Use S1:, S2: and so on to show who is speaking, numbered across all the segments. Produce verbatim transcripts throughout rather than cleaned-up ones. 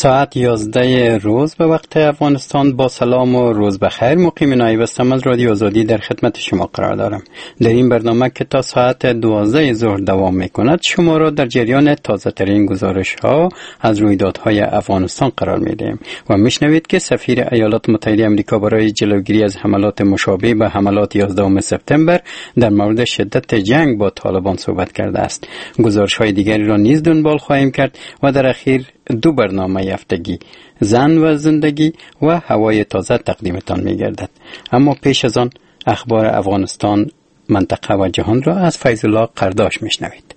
S1: ساعت یازده روز به وقت افغانستان. با سلام و روز بخیر. مقیم نایبستم از رادیو آزادی در خدمت شما قرار دارم. در این برنامه که تا ساعت دوازده ظهر دوام می کند، شما را در جریان تازه ترین گزارش ها از رویدادهای افغانستان قرار می دهیم و میشنوید که سفیر ایالات متحده آمریکا برای جلوگیری از حملات مشابه به حملات یازدهم سپتامبر در مورد شدت جنگ با طالبان صحبت کرده است. گزارش های دیگری را نیز دنبال خواهیم کرد و در اخیر دو برنامه هفتگی، زن و زندگی و هوای تازه تقدیمتان می گردد. اما پیش از آن اخبار افغانستان، منطقه و جهان را از فیض الله قرداش می شنوید.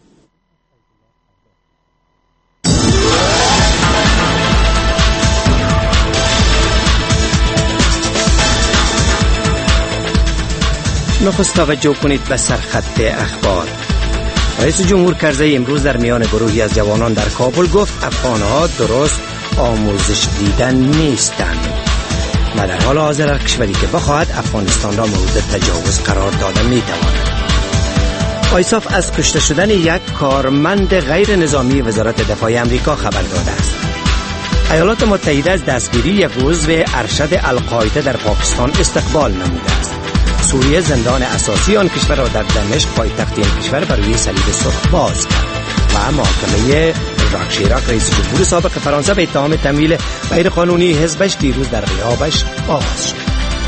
S2: نخست توجه کنید به سرخط اخبار. رئیس جمهور کرزی امروز در میان گروهی از جوانان در کابل گفت افغانها درست آموزش دیدن نیستند و در حال حاضر هر کشوری که بخواهد افغانستان را مورد تجاوز قرار داده میتواند. آیساف از کشته شدن یک کارمند غیر نظامی وزارت دفاع آمریکا خبر داده است. ایالات متحده از دستگیری یک عضو ارشد القاعده در پاکستان استقبال نموده است. سوریه زندان اساسی آن کشور را در دمشق پایتخت این کشور بر روی صلیب سرخ باز کرد و محاکمه ژاک شیراک رئیس جمهور سابق فرانسه به اتهام تمویل غیرقانونی حزبش دیروز در غیابش آغاز شد.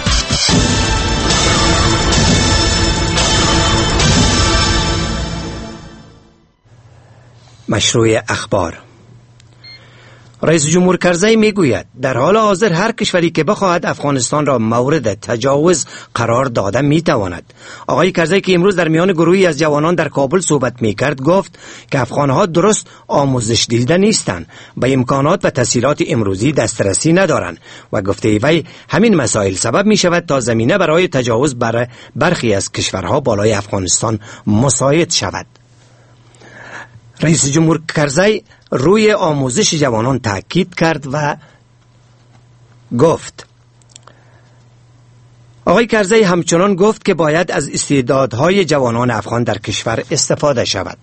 S2: مشروع اخبار. رئیس جمهور کرزی میگوید در حال حاضر هر کشوری که بخواهد افغانستان را مورد تجاوز قرار داده میتواند. آقای کرزی که امروز در میان گروهی از جوانان در کابل صحبت میکرد گفت که افغانها درست آموزش دیده نیستند، به امکانات و تسهیلات امروزی دسترسی ندارند و گفته وی همین مسائل سبب می شود تا زمینه برای تجاوز بر برخی از کشورها بالای افغانستان مساعد شود. رئیس جمهور کرزی روی آموزش جوانان تاکید کرد و گفت آقای کرزی همچنان گفت که باید از استعدادهای جوانان افغان در کشور استفاده شود.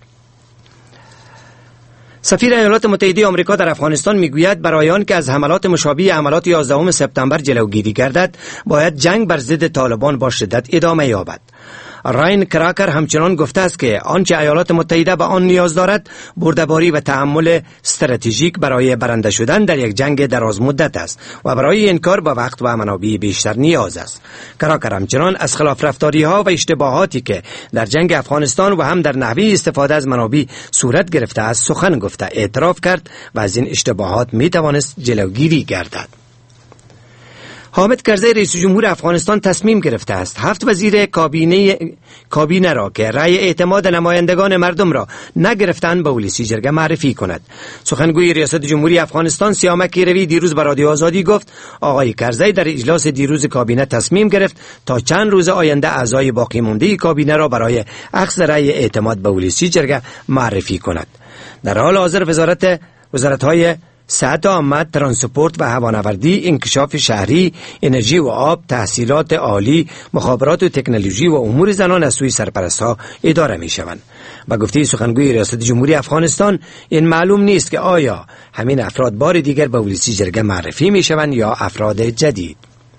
S2: سفیر ایالات متحده آمریکا در افغانستان میگوید برای آن که از حملات مشابه حملات یازدهم سپتامبر جلوگیری گردد باید جنگ بر ضد طالبان با شدت ادامه یابد. راین کراکر همچنان گفته است که آنچه ایالات متحده به آن نیاز دارد بردباری و تحمل استراتژیک برای برنده شدن در یک جنگ دراز مدت است و برای این کار به وقت و منابع بیشتر نیاز است. کراکر همچنان از خلاف رفتاری ها و اشتباهاتی که در جنگ افغانستان و هم در نحوه استفاده از منابع صورت گرفته است سخن گفته اعتراف کرد و از این اشتباهات می توانست جلوگیری گردد. حامد کرزی رئیس جمهور افغانستان تصمیم گرفته است هفت وزیر کابینه کابینه را که رأی اعتماد نمایندگان مردم را نگرفتند به ولسی جرگه معرفی کند. سخنگوی ریاست جمهوری افغانستان سیامک روی دیروز به رادیو آزادی گفت آقای کرزی در اجلاس دیروز کابینه تصمیم گرفت تا چند روز آینده اعضای باقی مانده کابینه را برای اخذ رأی اعتماد به ولسی جرگه معرفی کند. در حال حاضر وزارت وزارت‌های صحت عامه، ترانسپورت و هوانوردی، انکشاف شهری، انرژی و آب، تحصیلات عالی، مخابرات و تکنولوژی و امور زنان از سوی سرپرست‌ها اداره می‌شوند. با گفته سخنگوی ریاست جمهوری افغانستان این معلوم نیست که آیا همین افراد بار دیگر به ولسی جرگه معرفی می‌شوند یا افراد جدید.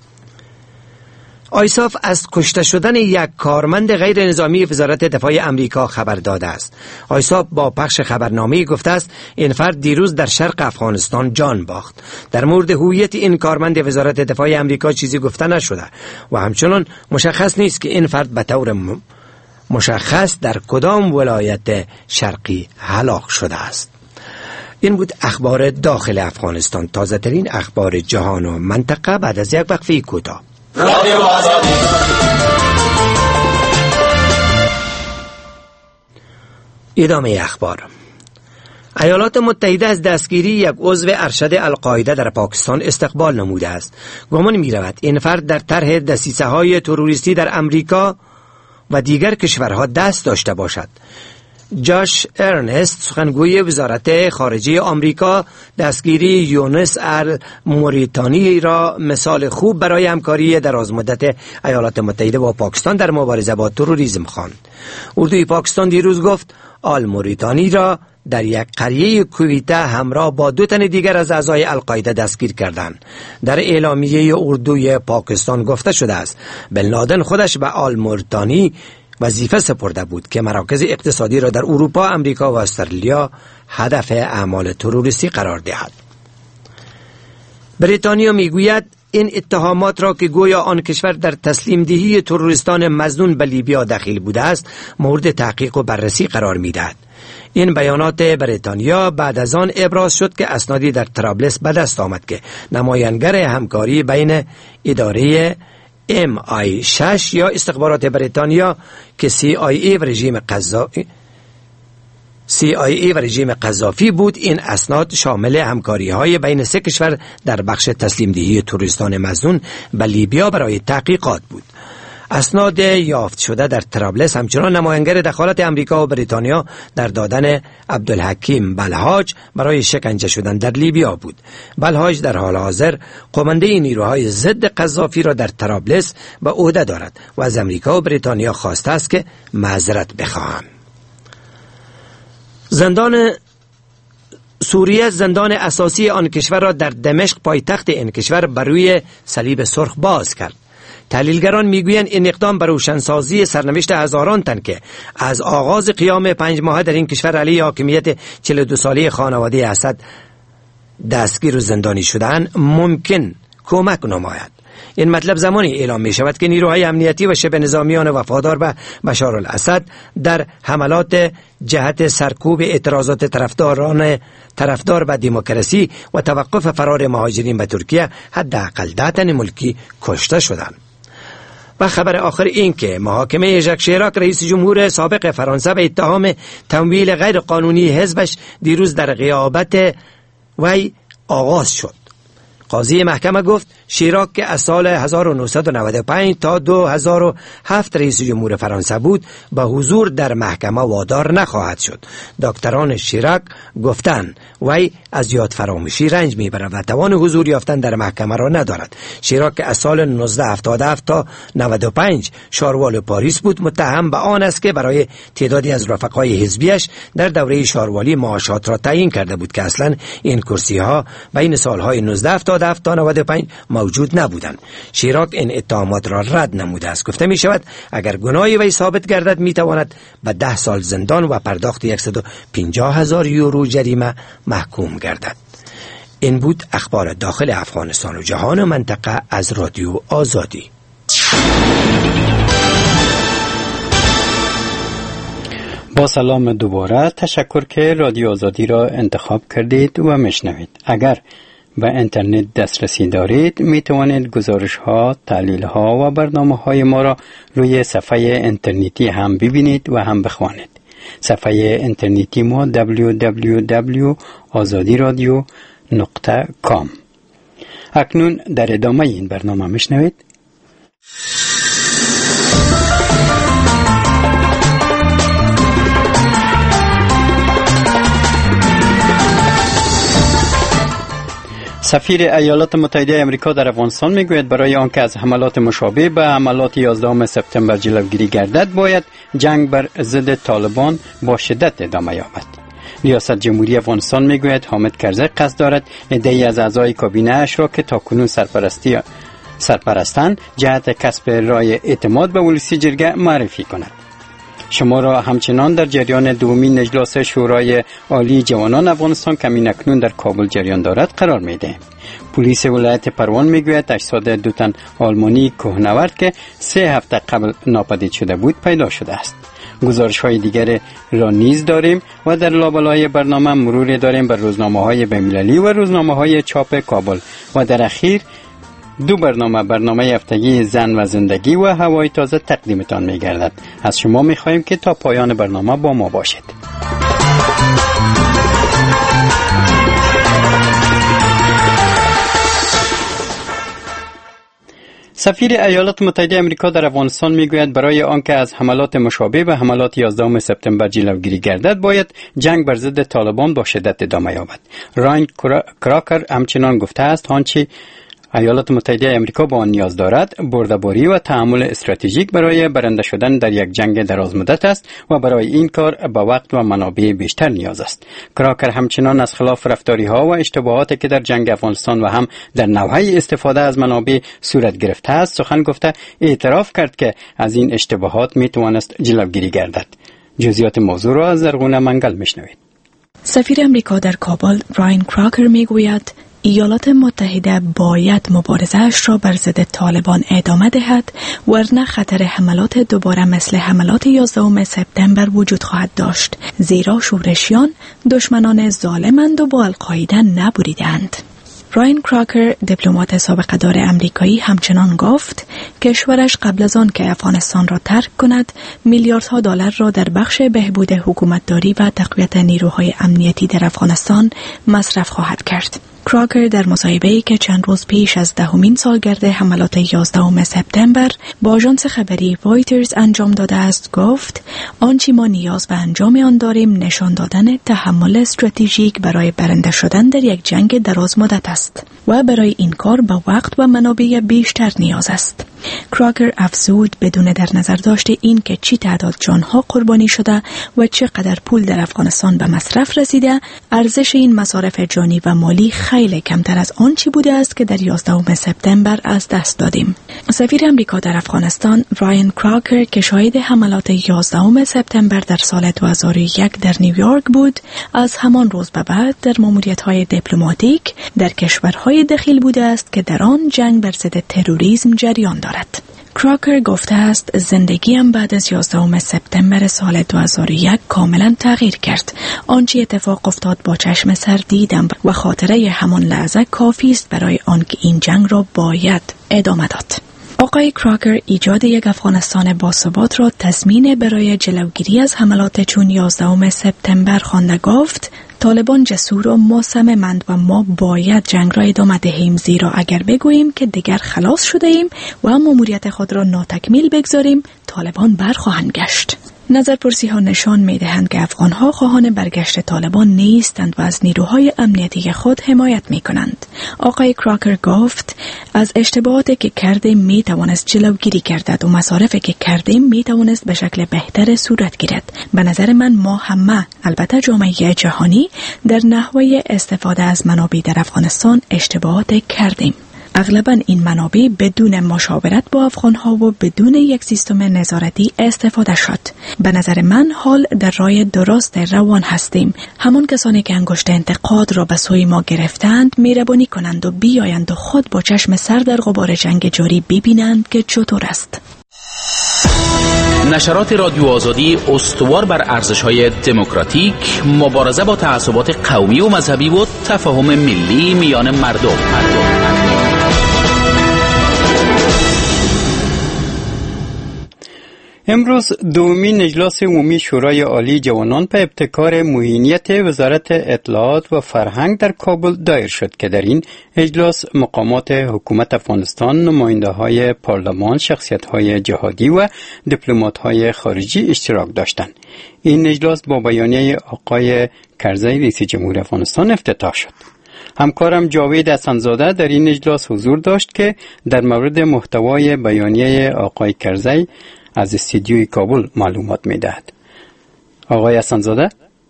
S2: آیساف از کشته شدن یک کارمند غیر نظامی وزارت دفاع آمریکا خبر داده است. آیساف با پخش خبرنامه‌ای گفته است این فرد دیروز در شرق افغانستان جان باخت. در مورد هویت این کارمند وزارت دفاع آمریکا چیزی گفته نشده و همچنان مشخص نیست که این فرد به طور مشخص در کدام ولایت شرقی هلاک شده است. این بود اخبار داخل افغانستان. تازه ترین اخبار جهان و منطقه بعد از یک وقفه کوتاه. رادیو آزادی. ادامه اخبار. ایالات متحده از دستگیری یک عضو ارشد القاعده در پاکستان استقبال نموده است. گمان می رود این فرد در طرح دسیسه های تروریستی در امریکا و دیگر کشورها دست داشته باشد. جاش ارنست سخنگوی وزارت خارجه آمریکا دستگیری یونس الموریتانی را مثال خوب برای همکاری درازمدت ایالات متحده با پاکستان در مبارزه با تروریسم خواند. اردوی پاکستان دیروز گفت آل موریتانی را در یک قریه کویته همراه با دو تن دیگر از اعضای القاعده دستگیر کردند. در اعلامیه اردوی پاکستان گفته شده است بن لادن خودش به آل مورتانی وظیفه سپرده بود که مراکز اقتصادی را در اروپا، امریکا و استرالیا هدف اعمال تروریستی قرار دهد. بریتانیا میگوید این اتهامات را که گویا آن کشور در تسلیم دهی تروریستان مظنون به لیبیا دخیل بوده است مورد تحقیق و بررسی قرار میدهد. این بیانات بریتانیا بعد از آن ابراز شد که اسنادی در طرابلس به دست آمد که نمایانگر همکاری بین اداره ام آی شش یا استخبارات بریتانیا که سی آی ای و رژیم قذافی سی آی ای و رژیم قذافی بود، این اسناد شامل همکاری های بین سه کشور در بخش تسلیم دهی تروریستان مظنون به لیبیا برای تحقیقات بود. اسناد یافت شده در طرابلس همچنان نمایانگر دخالت امریکا و بریتانیا در دادن عبدالحکیم بلحاج برای شکنجه شدن در لیبیا بود. بلحاج در حال حاضر قمانده نیروهای ضد قذافی را در طرابلس به عهده دارد و از امریکا و بریتانیا خواسته است که معذرت بخواهند. زندان سوریه زندان اساسی آن کشور را در دمشق پایتخت این کشور بر روی صلیب سرخ باز کرد. تحلیلگران میگویند این اقدام بر روشنسازی سرنوشت هزاران تن که از آغاز قیام پنج ماهه در این کشور علیه حاکمیت چهل و دو ساله خانواده اسد دستگیر و زندانی شدن ممکن کمک نماید. این مطلب زمانی اعلام می شود که نیروهای امنیتی و شبه نظامیان وفادار به بشار الاسد در حملات جهت سرکوب اعتراضات طرفداران طرفدار به دموکراسی و توقف فرار مهاجرین به ترکیه حداقل ده تن ملکی کشته شدند. و خبر آخر این که محاکمه ژاک شیراک رئیس جمهور سابق فرانسه به اتهام تمویل غیر قانونی حزبش دیروز در غیابت وی آغاز شد. قاضی محکمه گفت شیراک که از سال هزار و نهصد و نود و پنج تا دو هزار و هفت رئیس جمهور فرانسه بود به حضور در محکمه وادار نخواهد شد. دکتران شیراک گفتند وی از یاد فراموشی رنج میبرد و توان حضور یافتن در محکمه را ندارد. شیراک که از سال نوزده هفتاد و هفت تا نود و پنج شاروال پاریس بود متهم به آن است که برای تعدادی از رفقای حزبیش در دوره شاروالی معاشات را تعیین کرده بود که اصلا این کرسی ها بین سالهای نوزده هفتاد و هفت تا نود و پنج موجود نبودند. شیراک این اتهامات را رد نموده است. گفته می شود اگر گناهی وی ثابت گردد می تواند به ده سال زندان و پرداخت صد و پنجاه هزار یورو جریمه محکوم گردد. این بود اخبار داخل افغانستان و جهان و منطقه از رادیو آزادی.
S1: با سلام دوباره، تشکر که رادیو آزادی را انتخاب کردید و مشنوید. اگر به اینترنت دسترسی دارید می توانید گزارش ها، تحلیل ها و برنامه های ما را روی صفحه اینترنتی هم ببینید و هم بخوانید. صفحه اینترنتی ما دبلیو دبلیو دبلیو دات آزادی رادیو دات کام. اکنون در ادامه این برنامه میشنوید. سفیر ایالات متحده آمریکا در افغانستان میگوید برای آنکه از حملات مشابه به حملات یازدهم سپتامبر جلوگیری گردد باید جنگ بر ضد طالبان با شدت ادامه یابد. ریاست جمهوری افغانستان میگوید حامد کرزی قصد دارد عده‌ای از اعضای کابینه اش را که تاکنون سرپرستی سرپرستند جهت کسب رای اعتماد به ولسی جرگه معرفی کند. شما را همچنان در جریان دومین اجلاس شورای عالی جوانان افغانستان که اکنون در کابل جریان دارد قرار می‌دهیم. پلیس ولایت پروان میگوید اجساد دو تن آلمانی کوهنورد که سه هفته قبل ناپدید شده بود پیدا شده است. گزارش های دیگر را نیز داریم و در لابلای برنامه مرور داریم بر روزنامه های بین‌المللی و روزنامه های چاپ کابل و در اخیر دو برنامه برنامه هفتگی زن و زندگی و هوای تازه تقدیمتان می‌گردد. از شما می‌خواهیم که تا پایان برنامه با ما باشید. سفیر ایالات متحده آمریکا در افغانستان میگوید برای آنکه از حملات مشابه به حملات یازدهم سپتامبر جلوگیری گردد باید جنگ بر ضد طالبان با شدت ادامه یابد. راین کراکر همچنان گفته است آنچه ایالات متحده آمریکا با آن نیاز دارد بردباری و تحمل استراتژیک برای برنده شدن در یک جنگ دراز مدت است و برای این کار به وقت و منابع بیشتر نیاز است. کراکر همچنان از خلاف رفتاری ها و اشتباهاتی که در جنگ افغانستان و هم در نوع استفاده از منابع صورت گرفته است سخن گفته اعتراف کرد که از این اشتباهات می توانست جلوگیری گردد. جزئیات موضوع را از زرغون منگل میشنوید.
S3: سفیر امریکا در کابل راین کراکر میگوید ایالات متحده باید مبارزه‌اش را بر ضد طالبان ادامه دهد ورنه خطر حملات دوباره مثل حملات یازدهم سپتامبر وجود خواهد داشت، زیرا شورشیان دشمنان ظالمند و با القاعده نبریدند. راین کراکر دیپلمات سابقه دار امریکایی همچنان گفت کشورش قبل از آن که افغانستان را ترک کند میلیاردها دلار را در بخش بهبود حکومتداری و تقویت نیروهای امنیتی در افغانستان مصرف خواهد کرد. کراکر در مصاحبه‌ای که چند روز پیش از دهمین سالگرد حملات یازدهم سپتامبر با آژانس خبری رویترز انجام داده است گفت آنچه ما نیاز به انجام آن داریم نشان دادن تحمل استراتژیک برای برنده شدن در یک جنگ دراز مدت است و برای این کار به وقت و منابع بیشتر نیاز است. کراکر افزود بدون در نظر داشته این که چی تعداد جانها قربانی شده و چقدر پول در افغانستان به مصرف رسیده، ارزش این مصارف جانی و مالی خیلی کمتر از آنچه بوده است که در یازدهم سپتامبر از دست دادیم. سفیر امریکا در افغانستان راین کراکر که شاهد حملات یازدهم سپتامبر در سال دو هزار و یک در نیویورک بود، از همان روز به بعد در ماموریت‌های دیپلماتیک در کشورهای دخیل بوده است که در آن جنگ بر ضد تروریسم جریان دارد. کراکر گفته است زندگیم بعد از یازدهم سپتامبر سال دو هزار و یک کاملا تغییر کرد. آنچه اتفاق افتاد با چشم سر دیدم و خاطره همان لحظه کافی است برای آنکه این جنگ را باید ادامه داد. آقای کراکر ایجاد یک افغانستان باثبات را تضمین برای جلوگیری از حملات چون یازدهم سپتامبر خوانده گفت طالبان جسور و مصممند و ما باید جنگ را ادامه دهیم، زیرا اگر بگوییم که دیگر خلاص شده ایم و ماموریت خود را ناتکمیل بگذاریم طالبان برخواهند گشت. نظرپرسی ها نشان می دهند که افغان ها خواهان برگشت طالبان نیستند و از نیروهای امنیتی خود حمایت می کنند. آقای کراکر گفت از اشتباهاتی که کردیم می توانست جلوگیری گردد و مصارفی که کردیم می توانست به شکل بهتر صورت گیرد. به نظر من ما همه، البته جامعه جهانی، در نحوه استفاده از منابع در افغانستان اشتباهات کردیم. اغلباً این منابع بدون مشاورت با افغان‌ها و بدون یک سیستم نظارتی استفاده شد. به نظر من حال در راه درست روان هستیم. همان کسانی که انگشت انتقاد را به سوی ما گرفتند مهربانی کنند و بیایند و خود با چشم سر در غبار جنگ جاری ببینند که چطور است.
S4: نشرات رادیو آزادی استوار بر ارزش‌های دموکراتیک، مبارزه با تعصبات قومی و مذهبی و تفاهم ملی میان مردم. مردم.
S1: امروز دومین اجلاس عمومی شورای عالی جوانان به ابتکار معینیت وزارت اطلاعات و فرهنگ در کابل دایر شد که در این اجلاس مقامات حکومت افغانستان، نماینده‌های پارلمان، شخصیت‌های جهادی و دیپلمات‌های خارجی اشتراک داشتند. این اجلاس با بیانیه آقای کرزی رئیس جمهور افغانستان افتتاح شد. همکارم جاوید حسن‌زاده در این اجلاس حضور داشت که در مورد محتوای بیانیه آقای کرزی از استودیوی کابل معلومات می‌دهد. آقای حسن‌زاده؟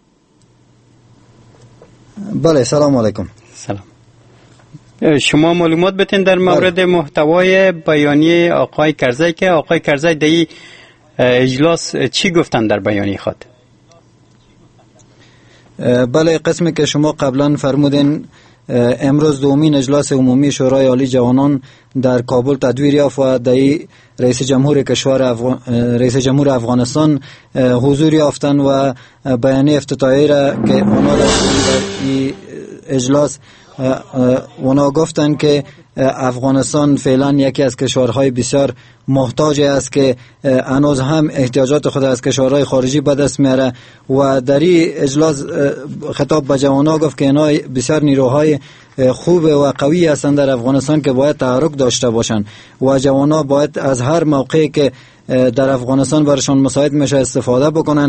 S5: بله، سلام علیکم.
S1: سلام. شما معلومات بتین در مورد بله. محتوای بیانیه آقای کرزی که آقای کرزی در این اجلاس چی گفتن در بیانیه خود؟
S5: بله، قسمی که شما قبلا فرمودین امروز دومین اجلاس عمومی شورای عالی جوانان در کابل تدویر یافت و در رئیس جمهور کشور افغان... رئیس جمهور افغانستان حضور یافتند و بیانیه افتتاحیه را که اونا در این اجلاس اونا گفتند که افغانستان فعلا یکی از کشورهای بسیار محتاج است که هنوز هم احتیاجات خود از کشورهای خارجی به دست میاره و در این اجلاس خطاب به جوانان گفت که اینا بسیار نیروهای خوب و قوی هستند در افغانستان که باید تحرک داشته باشند و جوانان باید از هر موقعی که در افغانستان برشان مساعد میشه استفاده بکنن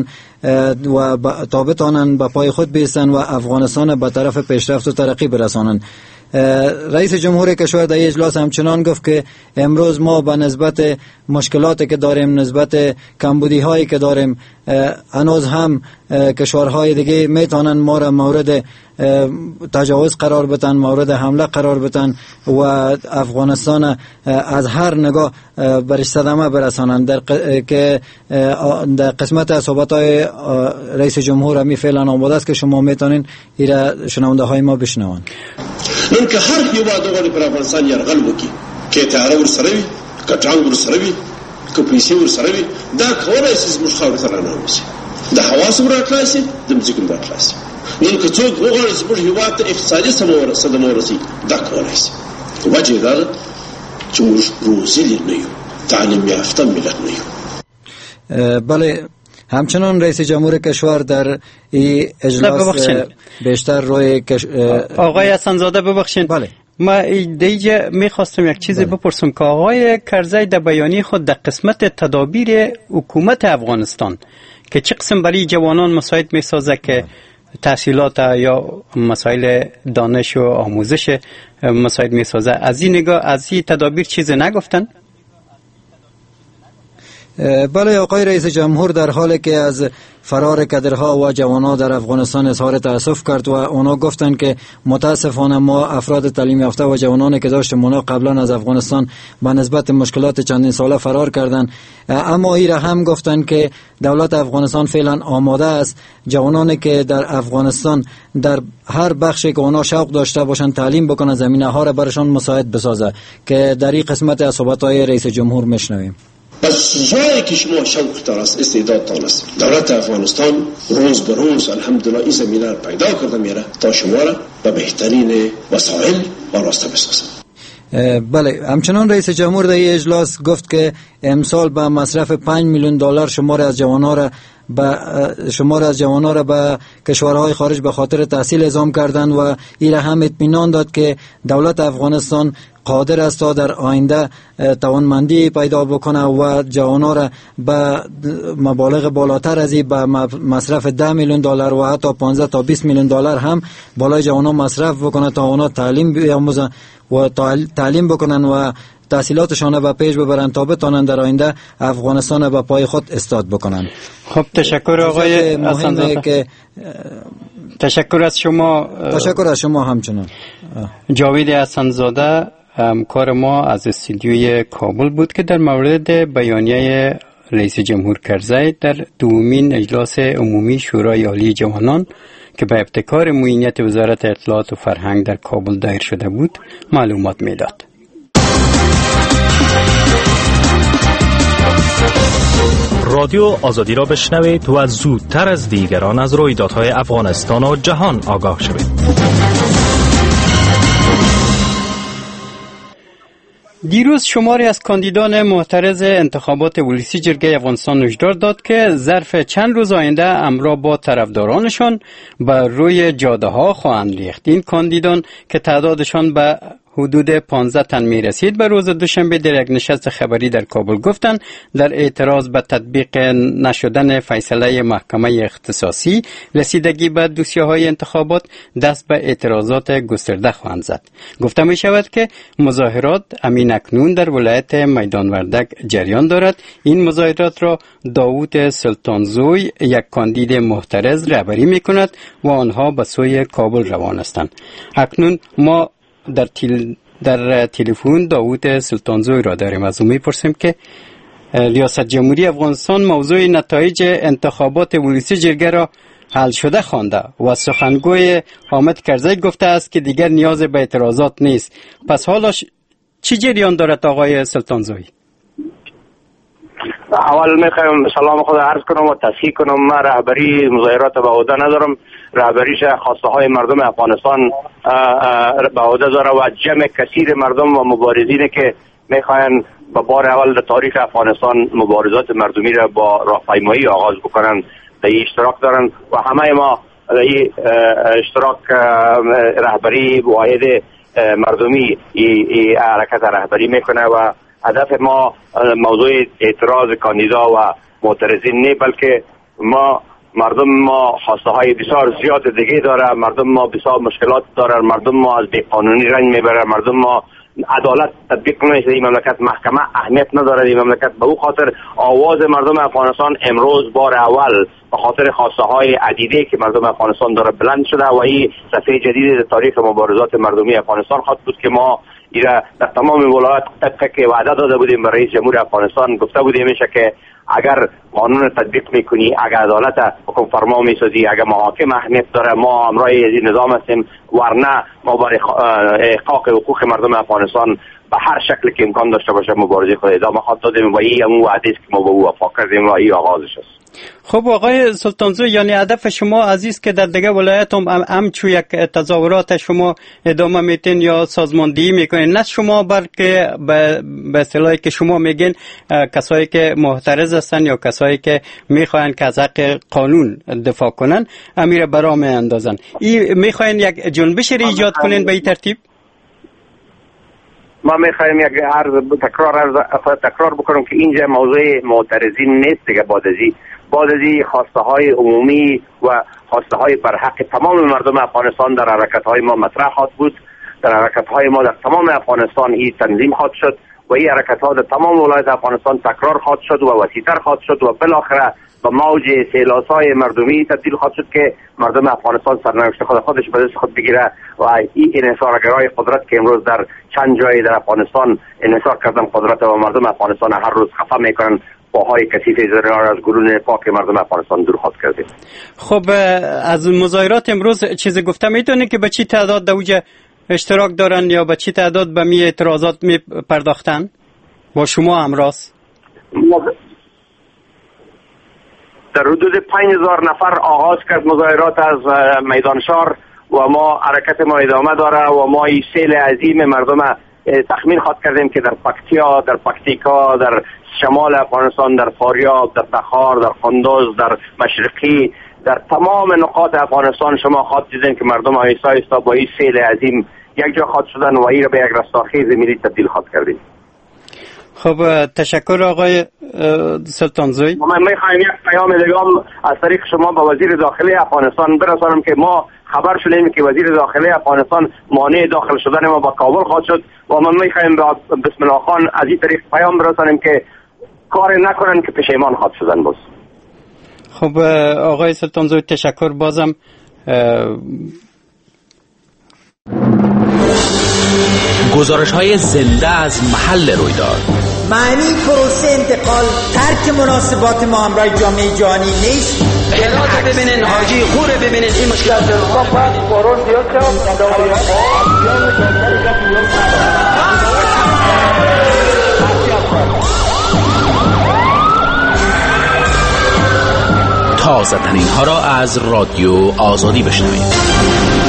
S5: و تا بتانن به پای خود بیستن و افغانستان به طرف پیشرفت و ترقی برسانن. رئیس جمهور کشور در اجلاس همچنان گفت که امروز ما به نسبت مشکلاتی که داریم، نسبت کمبودی هایی که داریم، هنوز هم کشورهای دیگه میتونن ما را مورد تجاوز قرار بدن، مورد حمله قرار بدن و افغانستان از هر نگاه برش صدمه برسانن. در که در قسمت صحبت‌های رئیس جمهور همی فعلا آماده است که شما میتونین ایره شنونده های ما بشنون.
S6: نن که هر هیواد غواړي پر افغانستان یرغل وکړي، کې تیاره ورسره وي، که ټانګ ورسره وي، که پیسې ورسره وي، دا کولای شي زموږ خاورې ته راننوځي. د حواس هم راټلای شي، د مځکې هم راټلای شي. نن که څوک وغواړي زموږ هیواد ته اقتصادي صدمه ورسوي، دا کولای شي. وجه یې دا ده چې موږ روزلي نه یو، تعلیم یافته ملت نه یو.
S5: بله، همچنان رئیس جمهور کشور در این اجلاس بیشتر روی کش...
S1: آقای حسن‌زاده ببخشید.
S5: بله.
S1: ما دیگه میخواستم یک چیزی بله. بپرسم که آقای کرزی در بیانیه خود در قسمت تدابیر حکومت افغانستان که چه قسم برای جوانان مساعد میسازه که تحصیلات یا مسائل دانش و آموزش مساعد میسازه، از این نگاه از این تدابیر چیزی نگفتن؟
S5: بله، آقای رئیس جمهور در حالی که از فرار کادرها و جوانان در افغانستان اظهار تأسف کرد و اونا گفتن که متاسفانه ما افراد تعلیم یافته و جوانانی که داشتیم اونا قبلا از افغانستان به نسبت مشکلات چندین ساله فرار کردن، اما این را هم گفتن که دولت افغانستان فعلا آماده است جوانانی که در افغانستان در هر بخشی که اونا شوق داشته باشن تعلیم بکنن، زمینه ها را برشان مساعد بسازه، که در این قسمت از صحبت‌های رئیس جمهور میشنویم.
S6: پس جایی که شما شوق تارست، استعداد تارست، دولت افغانستان روز به روز الحمدلله این زمینه را پیدا کرده میره تا شما را به بهترین وسایل آراسته بسازد.
S5: بله، همچنان رئیس جمهور در این اجلاس گفت که امسال به مصرف پنج میلیون دلار شمار از جوانان را به شمار از جوانان را به کشورهای خارج به خاطر تحصیل اعزام کردند و این را هم اطمینان داد که دولت افغانستان قادر است تا در آینده توانمندی پیدا بکنه و جوانان را به مبالغ بالاتر از این به مصرف ده میلیون دلار و حتی پانزده تا بیست میلیون دلار هم بالای جوانان مصرف بکنه تا اونا تعلیم بیاموزن و تعلیم بکنن و تحصیلاتشان به پیش ببرن تا بتونن در آینده افغانستان به پای خود استاد بکنن.
S1: خب تشکر آقای حسن‌زاده.
S5: که
S1: تشکر از شما.
S5: تشکر از شما همچنان.
S1: جاوید حسن‌زاده همکار ما از استودیوی کابل بود که در مورد بیانیه رئیس جمهور کرزی در دومین اجلاس عمومی شورای عالی جوانان که به ابتکار معینیت وزارت اطلاعات و فرهنگ در کابل دایر شده بود معلومات میداد.
S7: رادیو آزادی را بشنوید و زودتر از دیگران از رویدادهای افغانستان و جهان آگاه شوید.
S1: دیروز شماری از کاندیدان معترض انتخابات ولسی جرگه افغانستان هشدار داد که ظرف چند روز آینده امرا با طرفدارانشان بر روی جاده ها خواهند ریخت. این کاندیدان که تعدادشان به حدود پانزده تن می رسید به روز دوشنبه در یک نشست خبری در کابل گفتند در اعتراض به تطبیق نشدن فیصله محکمه اختصاصی رسیدگی به دوسیه‌های انتخابات دست به اعتراضات گسترده خواهند زد. گفته می شود که مظاهرات امین اکنون در ولایت میدان وردک جریان دارد. این مظاهرات را داوود سلطانزوی یک کاندید معترض رهبری می کند و آنها به سوی کابل روان هستند. اکنون ما در تیل در تلفن داوود سلطانزوی را داریم. از او میپرسیم که ریاست جمهوری افغانستان موضوع نتایج انتخابات ولسی جرگه را حل شده خوانده و سخنگوی حامد کرزی گفته است که دیگر نیاز به اعتراضات نیست. پس حالا چی جریان دارد آقای سلطانزوی؟
S8: اول میخوایم سلام خود عرض کنم و تصحیح کنم. من رهبری مظاهرات به عهده ندارم. رهبریش خواسته های مردم افغانستان به عهده داره و جمع کثیر مردم و مبارزینی که میخواین به بار اول در تاریخ افغانستان مبارزات مردمی را با راهپیمایی آغاز بکنن در این اشتراک دارن و همه ما در این اشتراک رهبری واحد مردمی این حرکت رهبری میکنه و هدف ما موضوع اعتراض کاندیدا و معترضین نه، بلکه ما مردم ما خواسته های بسیار زیاد دیگه داره، مردم ما بسیار مشکلات داره، مردم ما از بی‌قانونی رنج میبره، مردم ما عدالت تطبیق نمیشه، این مملکت محکمه اهمیت نداره، این مملکت. به او خاطر آواز مردم افغانستان امروز بار اول به خاطر خواسته های عدیده که مردم افغانستان داره بلند شده و این صفحه جدید در تاریخ مبارزات مردمی افغانستان خواهد بود که ما ایرا در تمام ولایات طبقه که وعده داده بودیم برای رئیس جمهور افغانستان، گفته بودیم میشه که اگر قانون تطبیق میکنی، اگر عدالت حکم فرما میسازی، اگر محاکم اهمیت داره، ما همراه این نظام هستیم، ورنه ما برای احقاق حقوق مردم افغانستان به هر شکل که امکان داشته باشه مبارزه خود ادامه خواهد دادیم و این اون وعده است که ما به او وفا کردیم و این آغازش است.
S1: خب آقای سلطانزو، یعنی هدف شما عزیز که در دیگه ولایت هم همچو یک تظاهرات شما ادامه میتین یا سازماندهی میکنین، نه شما بلکه به اصطلاحی که شما میگین کسایی که معترض هستن یا کسایی که میخواین که از حق قانون دفاع کنن امیر برا میاندازن، این میخواین یک جنبش رو ایجاد کنین به این ترتیب؟
S8: ما میخوایم یک عرض تکرار عرض تکرار بکنم که اینجا موضوع معترضین نیست دیگه. بعد از این بعد از این خواسته های عمومی و خواسته های بر حق تمام مردم افغانستان در حرکت های ما مطرح خواهد بود. در حرکت های ما در تمام افغانستان این تنظیم خواهد شد و این حرکت ها در تمام ولایت افغانستان تکرار خواهد شد و وسیع‌تر خواهد شد و بالاخره با موج سیلاس‌های مردمی تبدیل خواهد شد که مردم افغانستان سرنوشت خود خودش به دست خود بگیره و این انحصارگرای قدرت که امروز در چند جای در افغانستان انحصار کردن قدرت و مردم افغانستان هر روز خفه میکنن، پاهای کثیف زرار از گلون پاک مردم افغانستان دور خواهد کرده.
S1: خب از مظاهرات امروز چیزی گفته میتونی که به چی تعداد در اوج اشتراک دارن یا به چی تعداد به می اعتراضات می پرداختن؟ با شما همراه
S8: در حدود پنج هزار نفر آغاز کرد مظاهرات از میدان شهر و ما حرکت ما ادامه داره و ما این سیل عظیم مردم تخمین خواهد کردیم که در پکتیا، در پکتیکا، در شمال افغانستان، در فاریاب، در تخار، در قندوز، در مشرقی، در تمام نقاط افغانستان شما خواهد دیدین که مردم آهسته آهسته با این سیل عظیم یک جا خواهد شدن و این را به یک رستاخیز ملی تبدیل خواهد کردیم.
S1: خب تشکر آقای سلطانزوی.
S8: من میخوایم یک پیام دیگه از طریق شما به وزیر داخلی افغانستان برسانم که ما خبر شدیم که وزیر داخلی افغانستان مانع داخل شدن ما با کابل خواهد شد و من میخوایم به بسم الله خان از این طریق پیام برسانیم که کار نکنن که پشیمان خواهد شدن. باز
S1: خب آقای سلطانزوی تشکر. بازم
S4: گزارش های زنده از محل رویداد.
S9: معنی پروسه انتقال ترک مناسبات ما همراه جامعه جهانی نیست.
S10: هرات ببینین، حاجی خور ببینین، این مشکلات
S4: تازه ترین ها را از رادیو آزادی بشنوید.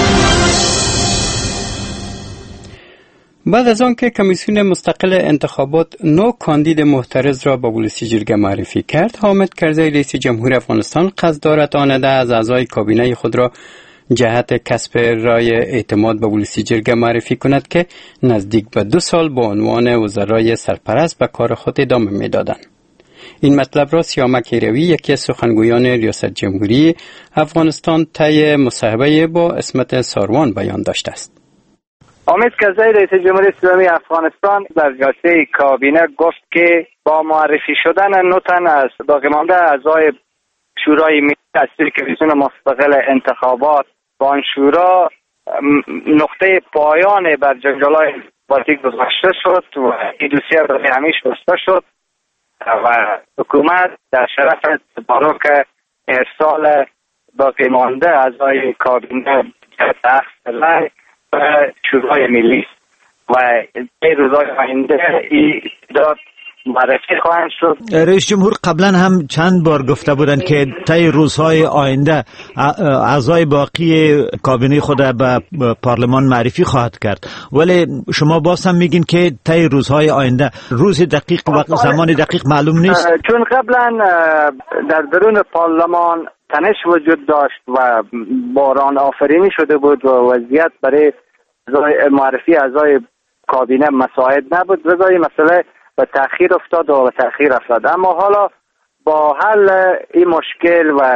S1: بعد از آن که کمیسیون مستقل انتخابات نو کاندید معترض را به ولسی جرگه معرفی کرد، حامد کرزی رئیس جمهور افغانستان قصد دارد آنده از اعضای کابینه خود را جهت کسب رای اعتماد به ولسی جرگه معرفی کند که نزدیک به دو سال با عنوان وزرای سرپرست به کار خود ادامه می‌دادند. این مطلب را سیامک ایروی، یکی از سخنگویان ریاست جمهوری افغانستان، طی مصاحبه با اسمت ساروان بیان داشته است.
S11: حامد کرزی رئیس جمهوری اسلامی افغانستان در جلسه کابینه گفت که با معرفی شدن نو تن از باقی مانده اعضای شورای ملی از کمیسیون مستقل انتخابات با آن شورا نقطه پایان بر جنجال‌های انتخاباتی گذاشته شد و این دوسیه برای همیشه بسته شد و حکومت در شرف تبارک ارسال باقی مانده اعضای کابینه تخت رای و شورای ملی و این روزهای آینده این داد معرفی خواهند شد.
S12: رئیس جمهور قبلا هم چند بار گفته بودند که طی روزهای آینده اعضای باقی کابینه خود به پارلمان معرفی خواهد کرد، ولی شما باز هم میگین که طی روزهای آینده روز دقیق و زمان دقیق معلوم نیست.
S11: چون قبلا در درون پارلمان تنش وجود داشت و باران آفرینی شده بود و وضعیت برای معرفی اعضای کابینه مساعد نبود، رضای مسئله به تأخیر افتاد و به تأخیر افتاد. اما حالا با حل این مشکل و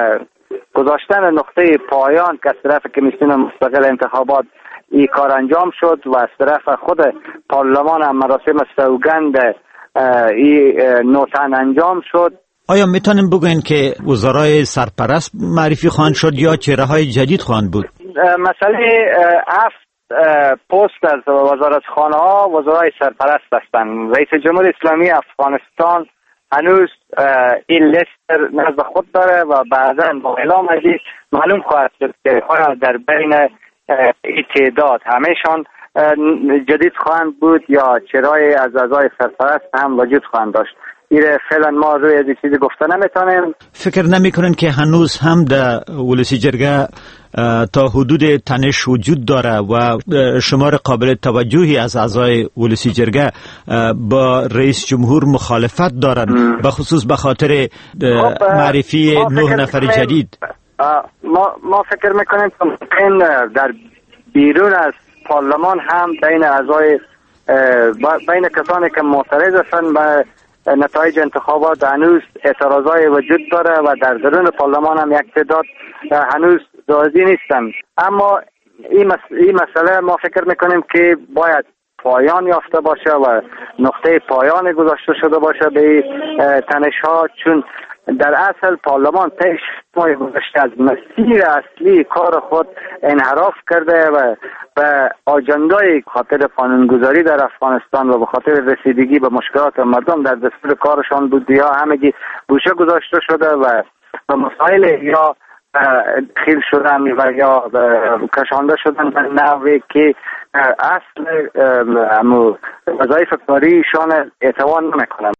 S11: گذاشتن نقطه پایان که از طرف کمیسیون مستقل انتخابات این کار انجام شد و از طرف خود پارلمان هم مراسم سوگند این نوتن انجام شد.
S12: آیا میتونیم بگوین که وزرای سرپرست معرفی خواهند شد یا چهره‌های جدید خواهند بود؟
S11: مسئله هفت پست از وزارتخانه ها وزرای سرپرست هستند. رئیس جمهور اسلامی افغانستان هنوز این لیست نزد خود داره و بعضا با اعلام ازی معلوم خواهد شد که در بین این تعداد همهشان جدید خواهند بود یا چرای از اعضای سرپرست هم وجود خواهند داشت. ایره فعلا ما روی از چیزی گفته نمیتونیم.
S12: فکر نمیکنین که هنوز هم در ولسی جرگه تا حدود تنش وجود داره و شمار قابل توجهی از اعضای ولسی جرگه با رئیس جمهور مخالفت دارن به خصوص به خاطر معرفی نه نفر جدید؟
S11: ما ما فکر میکنیم که ممکن در بیرون از پارلمان هم بین اعضای بین کسانی که معترض هستند به نتایج انتخابات هنوز اعتراضای وجود داره و در درون پارلمان هم یک تعداد هنوز راضی نیستن. اما این, مس... این مسئله ما فکر میکنیم که باید پایان یافته باشه و نقطه پایان گذاشته شده باشه به تنش ها، چون در اصل پارلمان پیش ماه گذشته از مسیر اصلی کار خود انحراف کرده و به آجندای خاطر قانونگذاری در افغانستان و به خاطر رسیدگی به مشکلات مردم در دستور کارشان بود یا همگی گوشه گذاشته شده و به مسائل یا خیل شدن و یا کشانده شدن به نحوی که اصل وظایف کاریشان اعتبار نمیکنند.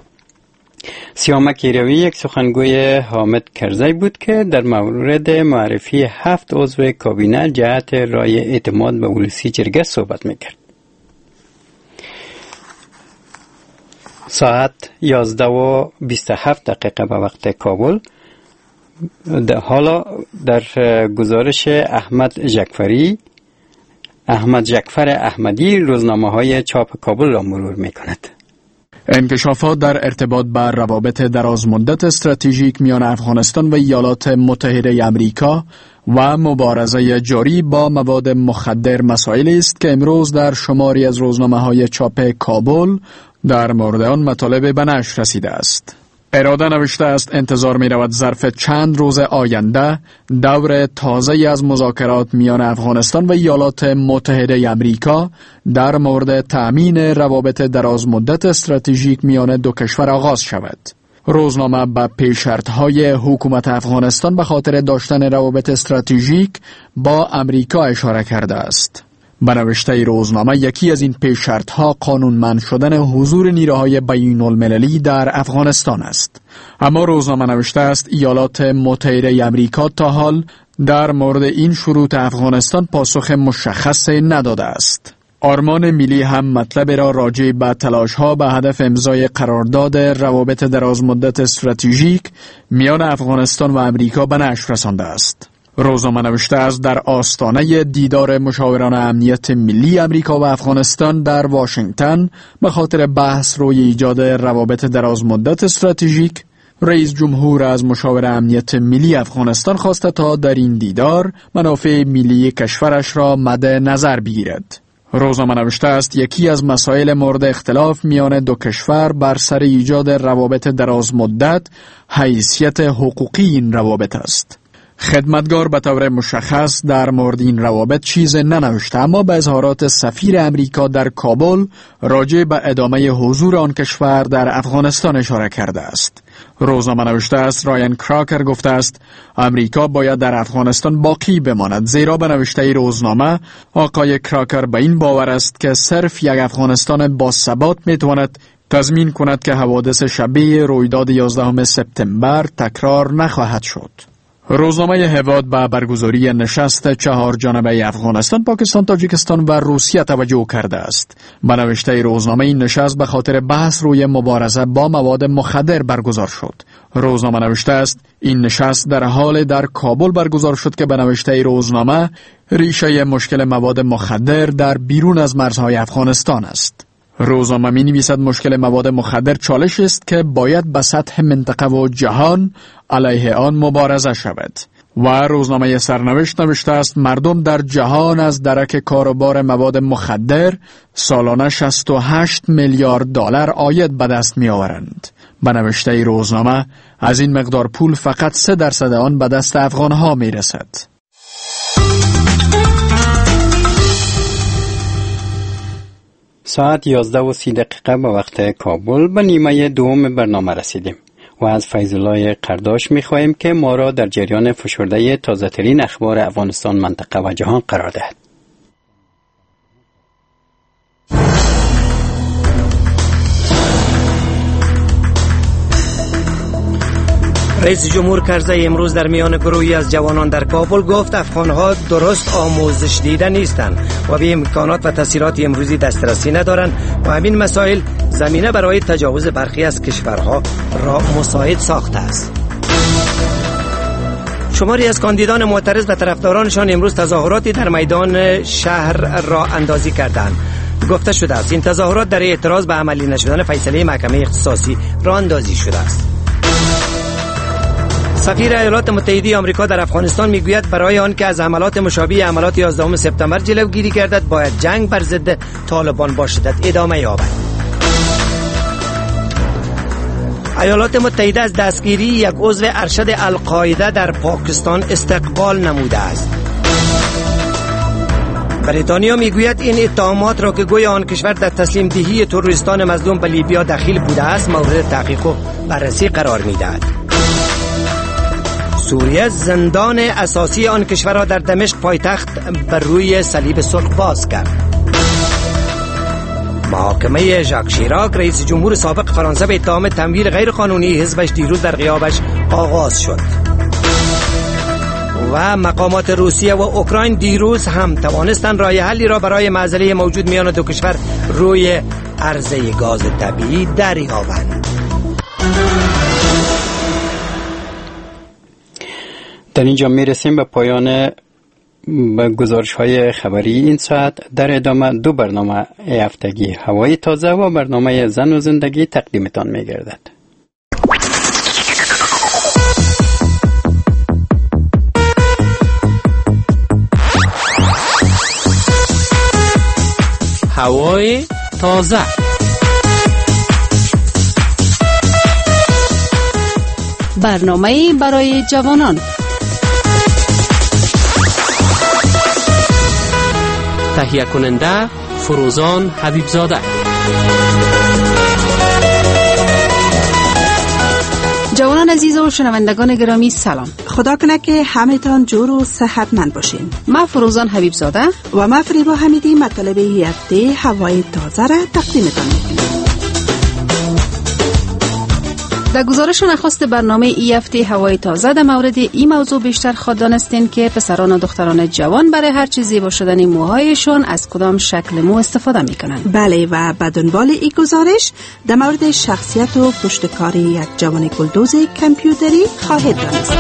S1: سیامک ایروی یک سخنگوی حامد کرزی بود که در مورد معرفی هفت عضو کابینه جهت رای اعتماد به ولسی جرگه صحبت میکرد. ساعت یازده و بیست و هفت دقیقه به وقت کابل. حالا در گزارش احمد جعفری احمد جعفر احمدی روزنامه های چاپ کابل را مرور میکند.
S13: انکشافات در ارتباط بر روابط درازمدت استراتژیک میان افغانستان و ایالات متحده امریکا و مبارزه جاری با مواد مخدر مسائلی است که امروز در شماری از روزنامه‌های چاپ کابل در مورد آن مطالب به نشر رسیده است. اراده نوشته است انتظار می رود ظرف چند روز آینده دور تازه از مذاکرات میان افغانستان و ایالات متحده امریکا در مورد تأمین روابط درازمدت استراتژیک میان دو کشور آغاز شود. روزنامه به پیش‌شرط‌های حکومت افغانستان به خاطر داشتن روابط استراتژیک با امریکا اشاره کرده است. به نوشته روزنامه یکی از این پیش‌شرط‌ها قانونمند شدن حضور نیروهای بین‌المللی در افغانستان است. اما روزنامه نوشته است ایالات متحده امریکا تا حال در مورد این شروط افغانستان پاسخ مشخص نداده است. آرمان ملی هم مطلب را راجع به تلاش‌ها به هدف امضای قرارداد روابط درازمدت استراتژیک میان افغانستان و امریکا به نشر رسانده است. روزنامه نوشته است در آستانه دیدار مشاوران امنیت ملی امریکا و افغانستان در واشنگتن به خاطر بحث روی ایجاد روابط درازمدت استراتژیک، رئیس جمهور از مشاور امنیت ملی افغانستان خواسته تا در این دیدار منافع ملی کشورش را مد نظر بگیرد. روزنامه نوشته است یکی از مسائل مورد اختلاف میان دو کشور بر سر ایجاد روابط درازمدت حیثیت حقوقی این روابط است. خدمتگار به طور مشخص در مورد این روابط چیز ننوشته، اما به اظهارات سفیر امریکا در کابل راجع به ادامه حضور آن کشور در افغانستان اشاره کرده است. روزنامه نوشته است رایان کراکر گفته است امریکا باید در افغانستان باقی بماند، زیرا به نوشته روزنامه آقای کراکر به این باور است که صرف یک افغانستان با ثبات میتواند تضمین کند که حوادث شبیه رویداد یازدهم سپتامبر تکرار نخواهد شد. روزنامه هواد به برگزاری نشست چهار جانبه افغانستان، پاکستان، تاجیکستان و روسیه توجه کرده است. به نوشته روزنامه این نشست به خاطر بحث روی مبارزه با مواد مخدر برگزار شد. روزنامه نوشته است این نشست در حال در کابل برگزار شد که به نوشته روزنامه ریشه مشکل مواد مخدر در بیرون از مرزهای افغانستان است. روزنامه می نویسد مشکل مواد مخدر چالش است که باید به سطح منطقه و جهان علیه آن مبارزه شود. و روزنامه سرنوشت نوشته است مردم در جهان از درک کاروبار مواد مخدر سالانه شصت و هشت میلیارد دلار عاید به دست می آورند. به نوشته روزنامه از این مقدار پول فقط سه درصد آن به دست افغانها می رسد.
S1: ساعت یازده و سی دقیقه به وقت کابل به نیمه دوم برنامه رسیدیم و از فیض‌الله قرداش می خواهیم که ما را در جریان فشرده تازه ترین اخبار افغانستان، منطقه و جهان قرار دهد.
S2: رئیس جمهور کرزی امروز در میان گروهی از جوانان در کابل گفت افغانها درست آموزش دیده نیستند و به امکانات و تسهیلات امروزی دسترسی ندارند و همین مسائل زمینه برای تجاوز برخی از کشورها را مساعد ساخته است. شماری از کاندیدان معترض و طرفدارانشان امروز تظاهراتی در میدان شهر را اندازی کردند. گفته شده است این تظاهرات در اعتراض به عملی نشدن فیصله محکمه اختصاصی راه اندازی شده است. سفیر ایالات متحده آمریکا در افغانستان میگوید برای آنکه از حملات مشابه حملات یازدهم سپتامبر جلوگیری گردد باید جنگ بر ضد طالبان با شدت ادامه یابد. ایالات متحده از دستگیری یک عضو ارشد القاعده در پاکستان استقبال نموده است. بریتانیا میگوید این اتهامات را که گویا آن کشور در تسلیم دهی تروریستان مظلوم به لیبیا دخیل بوده است مورد تحقیق و بررسی قرار میدهد. سوریه زندان اساسی آن کشور را در دمشق پایتخت بر روی صلیب سرخ باز کرد. محاکمه ژاک شیراک رئیس جمهور سابق فرانسه به اتهام تمویل غیرقانونی حزبش دیروز در غیابش آغاز شد. و مقامات روسیه و اوکراین دیروز هم توانستند راه حلی را برای معضله موجود میان دو کشور روی عرضه گاز طبیعی دریابند.
S1: در اینجا می رسیم به پایان به گزارش های خبری این ساعت. در ادامه دو برنامه هفتگی هوای تازه و برنامه زن و زندگی تقدیمتان می گردد.
S14: هوای تازه. برنامه برای جوانان. تهیه کننده فروزان حبیبزاده. جوانان عزیز و شنوندگان گرامی سلام.
S15: خدا کنه که همه‌تان جور و صحتمند باشین.
S14: ما فروزان حبیبزاده
S15: و ما فریبا حمیدی مطالب هفته هوای تازه را تقدیمتان می‌کنیم.
S14: در گزارش نخست برنامه ای هفته هوای تازه در مورد این موضوع بیشتر خود دانستین که پسران و دختران جوان برای هر چیز زیبا شدن موهایشون از کدام شکل مو استفاده میکنن.
S15: بله و به دنبال این گزارش در مورد شخصیت و پشتکار یک جوان گلدوز کامپیوتری خواهید دانست.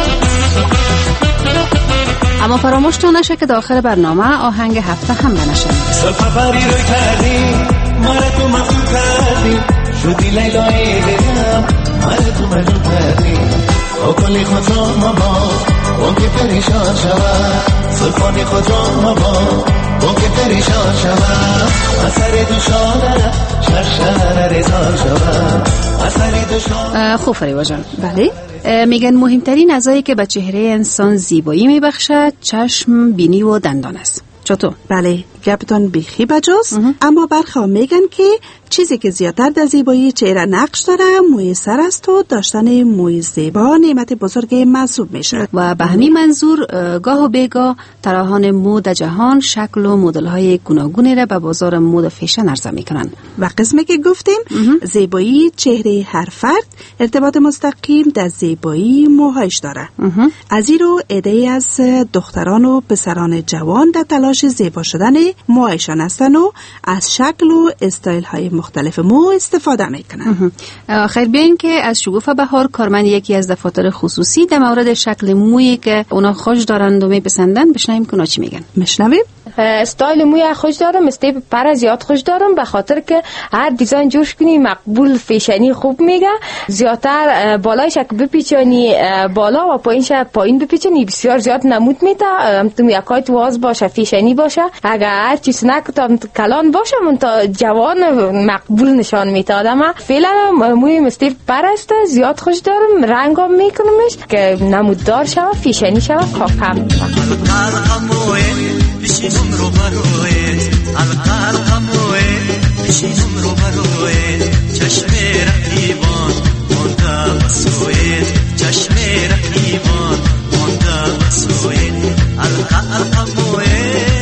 S14: اما فراموشتون نشه که داخل برنامه آهنگ هفته هم بنشنید.
S16: سلفری رو کردی ما را تو مخلوق کردی شدی لیلای دلم ما را تو مجنون کردی او کلی خود را ما با اون که پریشان شود سلفانی خود را ما با اون که پریشان شود اثر دوشانه شرشر رزان شود اثر دوشانه.
S14: خوب فریبا جان.
S15: بله
S14: میگن مهمترین اعضایی که به چهره انسان زیبایی میبخشد چشم، بینی و دندان است. چطور؟
S15: بله گپتان بیخی بجاست، اما برخواه میگن که چیزی که زیادتر در زیبایی چهره نقش داره موی سر است و داشتن موی زیبا نعمت بزرگ محسوب میشه
S14: و به همین منظور گاه و بیگاه طراحان مد جهان شکل و مدل های گوناگونی را به بازار مد فیشن عرضه میکنن.
S15: و قسمی که گفتیم زیبایی چهره هر فرد ارتباط مستقیم در زیبایی موهایش داره. از این رو عده‌ای از دختران و پسران جوان در تلاش زیبا شدن موهایشان هستن و از شکل و استایل های مختلف مو استفاده میکنن.
S14: خیر بیاین که از شگوفه بهار کارمند یکی از دفاتر خصوصی در مورد شکل مویی که اونا خوش دارند و میپسندن بشنویم که اونا چی میگن.
S15: مشنویم.
S17: استایل موی خوش دارم، استیپ پر زیاد خوش دارم، به خاطر که هر دیزاین جوش کنی مقبول فیشنی خوب میگه. زیادتر بالایش که بپیچانی بالا و پایینش پایین بپیچانی بسیار زیاد نمود میده. تو یکای تو واز باشه فیشنی باشه، اگر هر چیز نکتم کلان باشه من تا جوان مقبول نشان میده آدم. فعلا موی استیپ پر است، زیاد خوش دارم، رنگام میکنمش که نموددار شوه، فیشنی شوه، کاکم
S16: بشینم رو برویت القلقم رویت بشینم رو برویت چشم رقیبان مانده بسویت چشم رقیبان مانده بسویت القلقم رویت.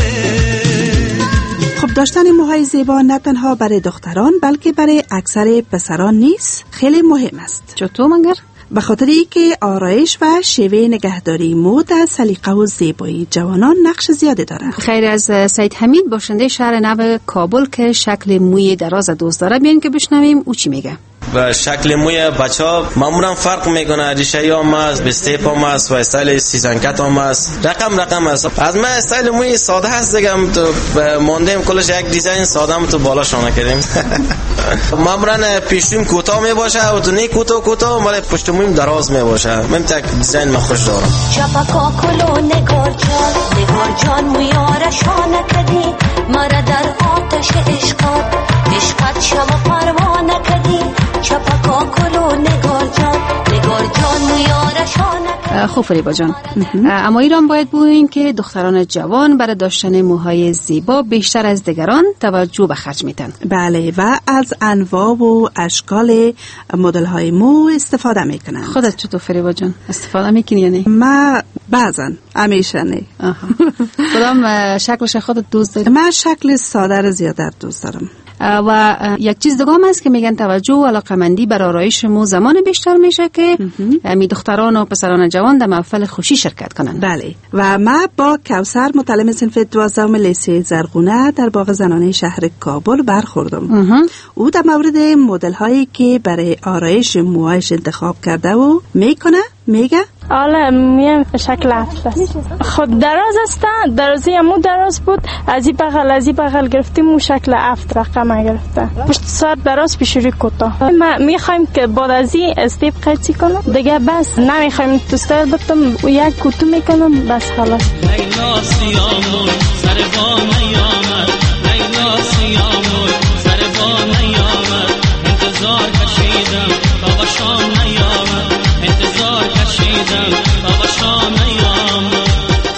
S15: خب داشتن موهای زیبا نه تنها برای دختران بلکه برای اکثر پسران نیست، خیلی مهم است.
S14: چطور مگر؟
S15: به خاطر اینکه آرایش و شیوه نگهداری مو در سلیقه و زیبایی جوانان نقش زیاده دارند.
S14: خیر از سید حمید باشنده شهر نو کابل که شکل موی دراز دوست داره، بیاین که بشنویم او چی میگه.
S18: و شکل موی بچه‌ها معمولا فرق میکنه، ریشه هم است، بستیپ هم است و استایل سیزنکت هم است، رقم رقم است. از من استایل موی ساده هست دیگه، تو ماندیم کلش یک دیزاین ساده هم تو بالا شانه کردیم. معمولا پیشویم کوتاه می باشه و تو نه کوتاه کوتاه ولی پشت مویم دراز می باشه. من تک دیزاین من خوش دارم.
S19: چپکا کلو نگار جان نگار جان مویاره شانه کردی مرا در آتش عشقات عشقات شما پروانه کردی چپکا کلو نگار جان نگار جان مویاره شانه.
S14: خوب فریبا جان، اما ایران باید بگوییم که دختران جوان برای داشتن موهای زیبا بیشتر از دیگران توجه به خرج میتن.
S15: بله و از انواع و اشکال مدل های مو استفاده میکنن.
S14: خودت چطور فریبا جان استفاده میکنی یا نه؟
S15: ما بعضا همیشه نه.
S14: کدام شکلش خودت دوست داری؟
S15: من شکل ساده رو زیادتر دوست دارم.
S14: و یک چیز دیگه هم هست که میگن توجه و علاقمندی بر آرایش مو زمان بیشتر میشه که می دختران و پسران جوان در محفل خوشی شرکت کنن.
S15: بله و ما با کوثر متعلم صنف دوازدهم لیسه زرغونه در باغ زنانه شهر کابل برخوردم. او در مورد مدل هایی که برای آرایش موهایش انتخاب کرده و میکنه میگه
S20: حالا میم شکل هفت خود دراز است، درازی مو دراز بود، از این بغل از این بغل گرفتیم مو شکل هفت رقم گرفته، پشت سر دراز پیشوری کوتاه. ما میخوایم که بعد از این استیپ قیچی کنم دیگه، بس نمیخوایم تو استایل بتم یک کوتو میکنم بس خلاص.
S16: لیلا سیامون سر با نیامد لیلا سیامون سر با نیامد انتظار کشیدم تا شام نیامد انتظار کشیدم تا شام نیامد.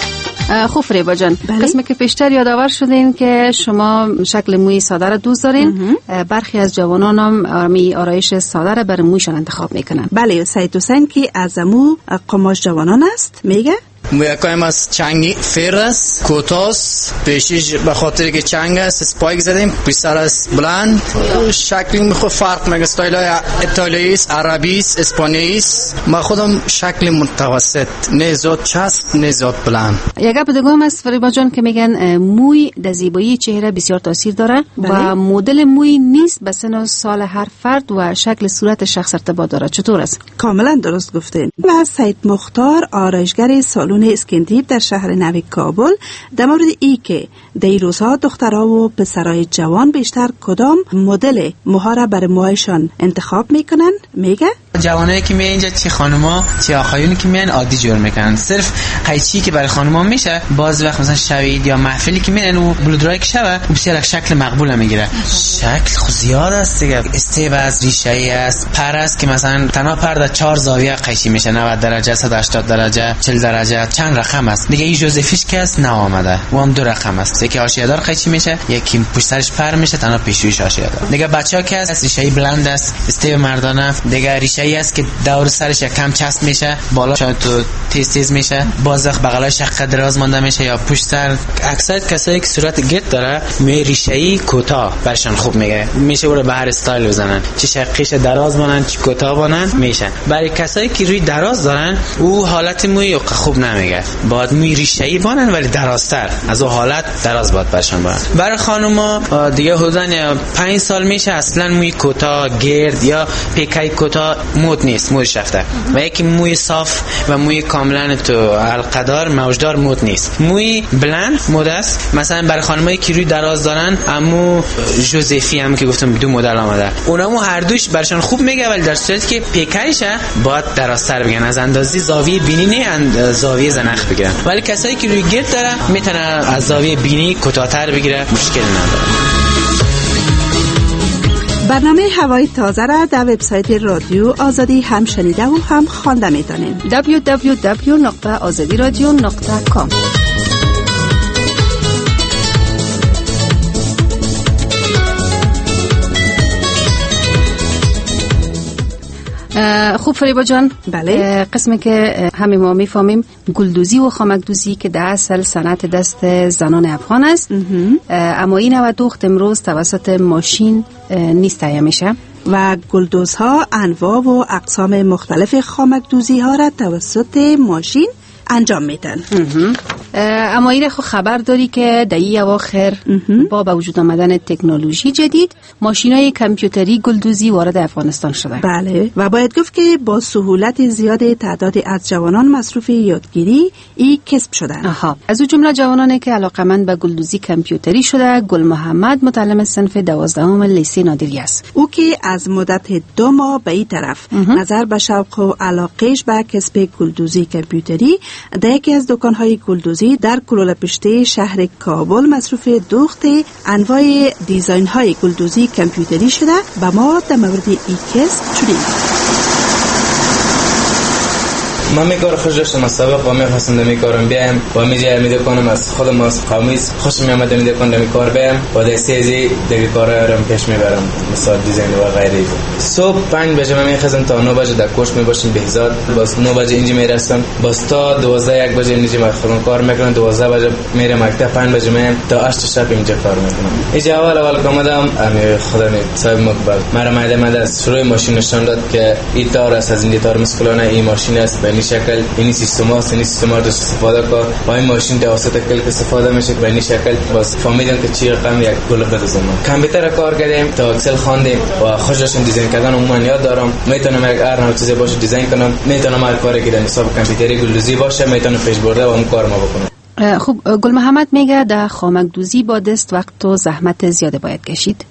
S14: خوب فریبا جان، قسمی که پیشتر یادآور شدین که شما شکل موی ساده را دوست دارین، برخی از جوانان هم می آرایش ساده را بر مویشان انتخاب میکنن.
S15: بله سید حسین که از مو قماش جوانان است میگه
S21: مویکایم از چنگی فیر است، کوتاست، پیشیش به خاطر که چنگ است اسپایک زدیم، پیسر است بلند، شکلی میخواد فرق میگه، استایل های ایتالیایی است، عربی است، اسپانیایی است. ما خودم شکل متوسط، نه زیاد چسب نه زیاد بلند.
S14: یک گپ دیگه هم است فریبا جان که میگن موی در زیبایی چهره بسیار تاثیر داره و مدل موی نیست به سن و سال هر فرد و شکل صورت شخص ارتباط داره. چطور است؟
S15: کاملا درست گفتین. و سید مختار آرایشگر سالن اسکندیب در شهر نو کابل در مورد ای که در روزها دخترها و پسرای جوان بیشتر کدام مدل موها را برای موهایشان انتخاب میکنن میگه
S22: جوانایی که میان اینجا چه خانوما چه آقایونی که میان عادی جور میکنن، صرف قیچی که برای خانوما میشه باز وقت مثلا شوید یا محفلی که میان و بلودرای که شوه بسیار شکل مقبول میگیره. شکل خود زیاد است دیگه، استیو از ریشه ای است، پر است که مثلا تنها پر در چهار زاویه قیچی میشه، نود درجه صد و هشتاد درجه چهل درجه، چند رقم است دیگه. این جوزفیش که است نه آمده و هم دو رقم است، یکی حاشیه دار قیچی میشه، یکی پشت سرش پر میشه، تنها پیشویش حاشیه دار. دیگه بچه‌ها که است ریشه ای بلند است، استیو مردانه دیگه ریشه ای است که دور سرش کم چسب میشه، بالا شاید تو تیز تیز میشه، باز وقت بغلش شق دراز مونده میشه یا پشت سر. اکثر کسایی که صورت گت داره می ریشه ای کوتاه برشان خوب میگه، میشه اون رو به هر استایل بزنن، چه شقیش دراز مونن چه کوتاه مونن میشن. برای کسایی که روی دراز دارن او حالت موی خوب نمیگه، باید موی ریشه ای بانن ولی درازتر، از اون حالت دراز باید برشان برن. برای خانوما دیگه حدوداً پنج سال میشه اصلا موی کوتاه گرد یا پیکای کوتاه مد نیست، مودش رفته. و یکی موی صاف و موی کاملا تو حلقه‌دار موجدار مد نیست. موی بلند مد است. مثلا برای خانمایی که روی دراز دارن امو جوزفی هم که گفتم دو مدل آمده، اونمو هر دوش برشان خوب میگه، ولی در صورتی که پیکایشه باید درازتر بگن، از اندازه زاویه بینی نه اند زاویه زنخ بگیرن. ولی کسایی که روی گرد داره میتونه از زاویه بینی کوتاه‌تر بگیره، مشکل نداره.
S15: برنامه هوای تازه را در وبسایت رادیو آزادی هم شنیده و هم خوانده میتونین.
S14: دبلیو دبلیو دبلیو دات آزادی رادیو دات کام. خوب فریبا جان،
S15: بله.
S14: قسمی که همه ما میفهمیم گلدوزی و خامکدوزی که در اصل صنعت دست زنان افغان است، اما این و دوخت امروز توسط ماشین نیست تهیه میشه
S15: و گلدوزها انواع و اقسام مختلف خامکدوزی ها را توسط ماشین انجام میدن.
S14: اما این خو خبر داری که در این اواخر با به وجود آمدن تکنولوژی جدید ماشینای کامپیوتری گلدوزی وارد افغانستان شده.
S15: بله، و باید گفت که با سهولت زیاد تعدادی از جوانان مصروف یادگیری این کسب شدن.
S14: آها، از او جمله جوانانی که علاقمند به گلدوزی کامپیوتری شده. گل محمد متعلم صنف دوازدهم لیسه نادری است.
S15: او که از مدت دو ماه به این طرف نظر به شوق و علاقهش به کسب گلدوزی کامپیوتری در یکی از دکان‌های گلدوزی در کلوله پشته شهر کابل مصروف دوخت انواع دیزاین‌های گلدوزی کامپیوتری شده. به ما در مورد این کسب چنین
S3: من میکار خوش داشتم از سابق و میخواستم دمی کارم بیایم و میجه میده کنم از خودم از قومیز خوش میامده میده کنم دمی کار بیایم و در سیزی دیگه کارم پیش میبرم، مثال دیزاین و غیره. صبح پنج بجه من میخوازم تا نه بجه در کوشت میباشم بهزاد، باز نه بجه اینجا میرسم، باز تا دوازده یک بجه اینجا من خودم کار میکنم، دوازده بجه میرم مکتب، پنج بجه میام تا هشت شب اینجا کار میکنم. اینجا اول اول کامدم امی خدا می صاحب مقبل مرا مایده مده از شروع ماشین نشان داد که این تار است، از این تار مسکلانه این ماشین است، به شکل این سیستم است، این سیستم رو استفاده کن و این ماشین توسط کلک استفاده میشه به این شکل. باز فهمیدم که چی رقم یک کل بدزم. کامپیوتر کار کردیم تا اکسل خواندیم و خوششون دیزاین کردن عموما یاد دارم. میتونم یک هر نوع چیزی باشه دیزاین کنم، میتونم هر کاری که در حساب کامپیوتری گلدوزی باشه میتونم پیش برده و اون کار ما بکنم.
S14: خوب، گل محمد میگه در خامکدوزی با دست وقت و زحمت زیاده باید کشید،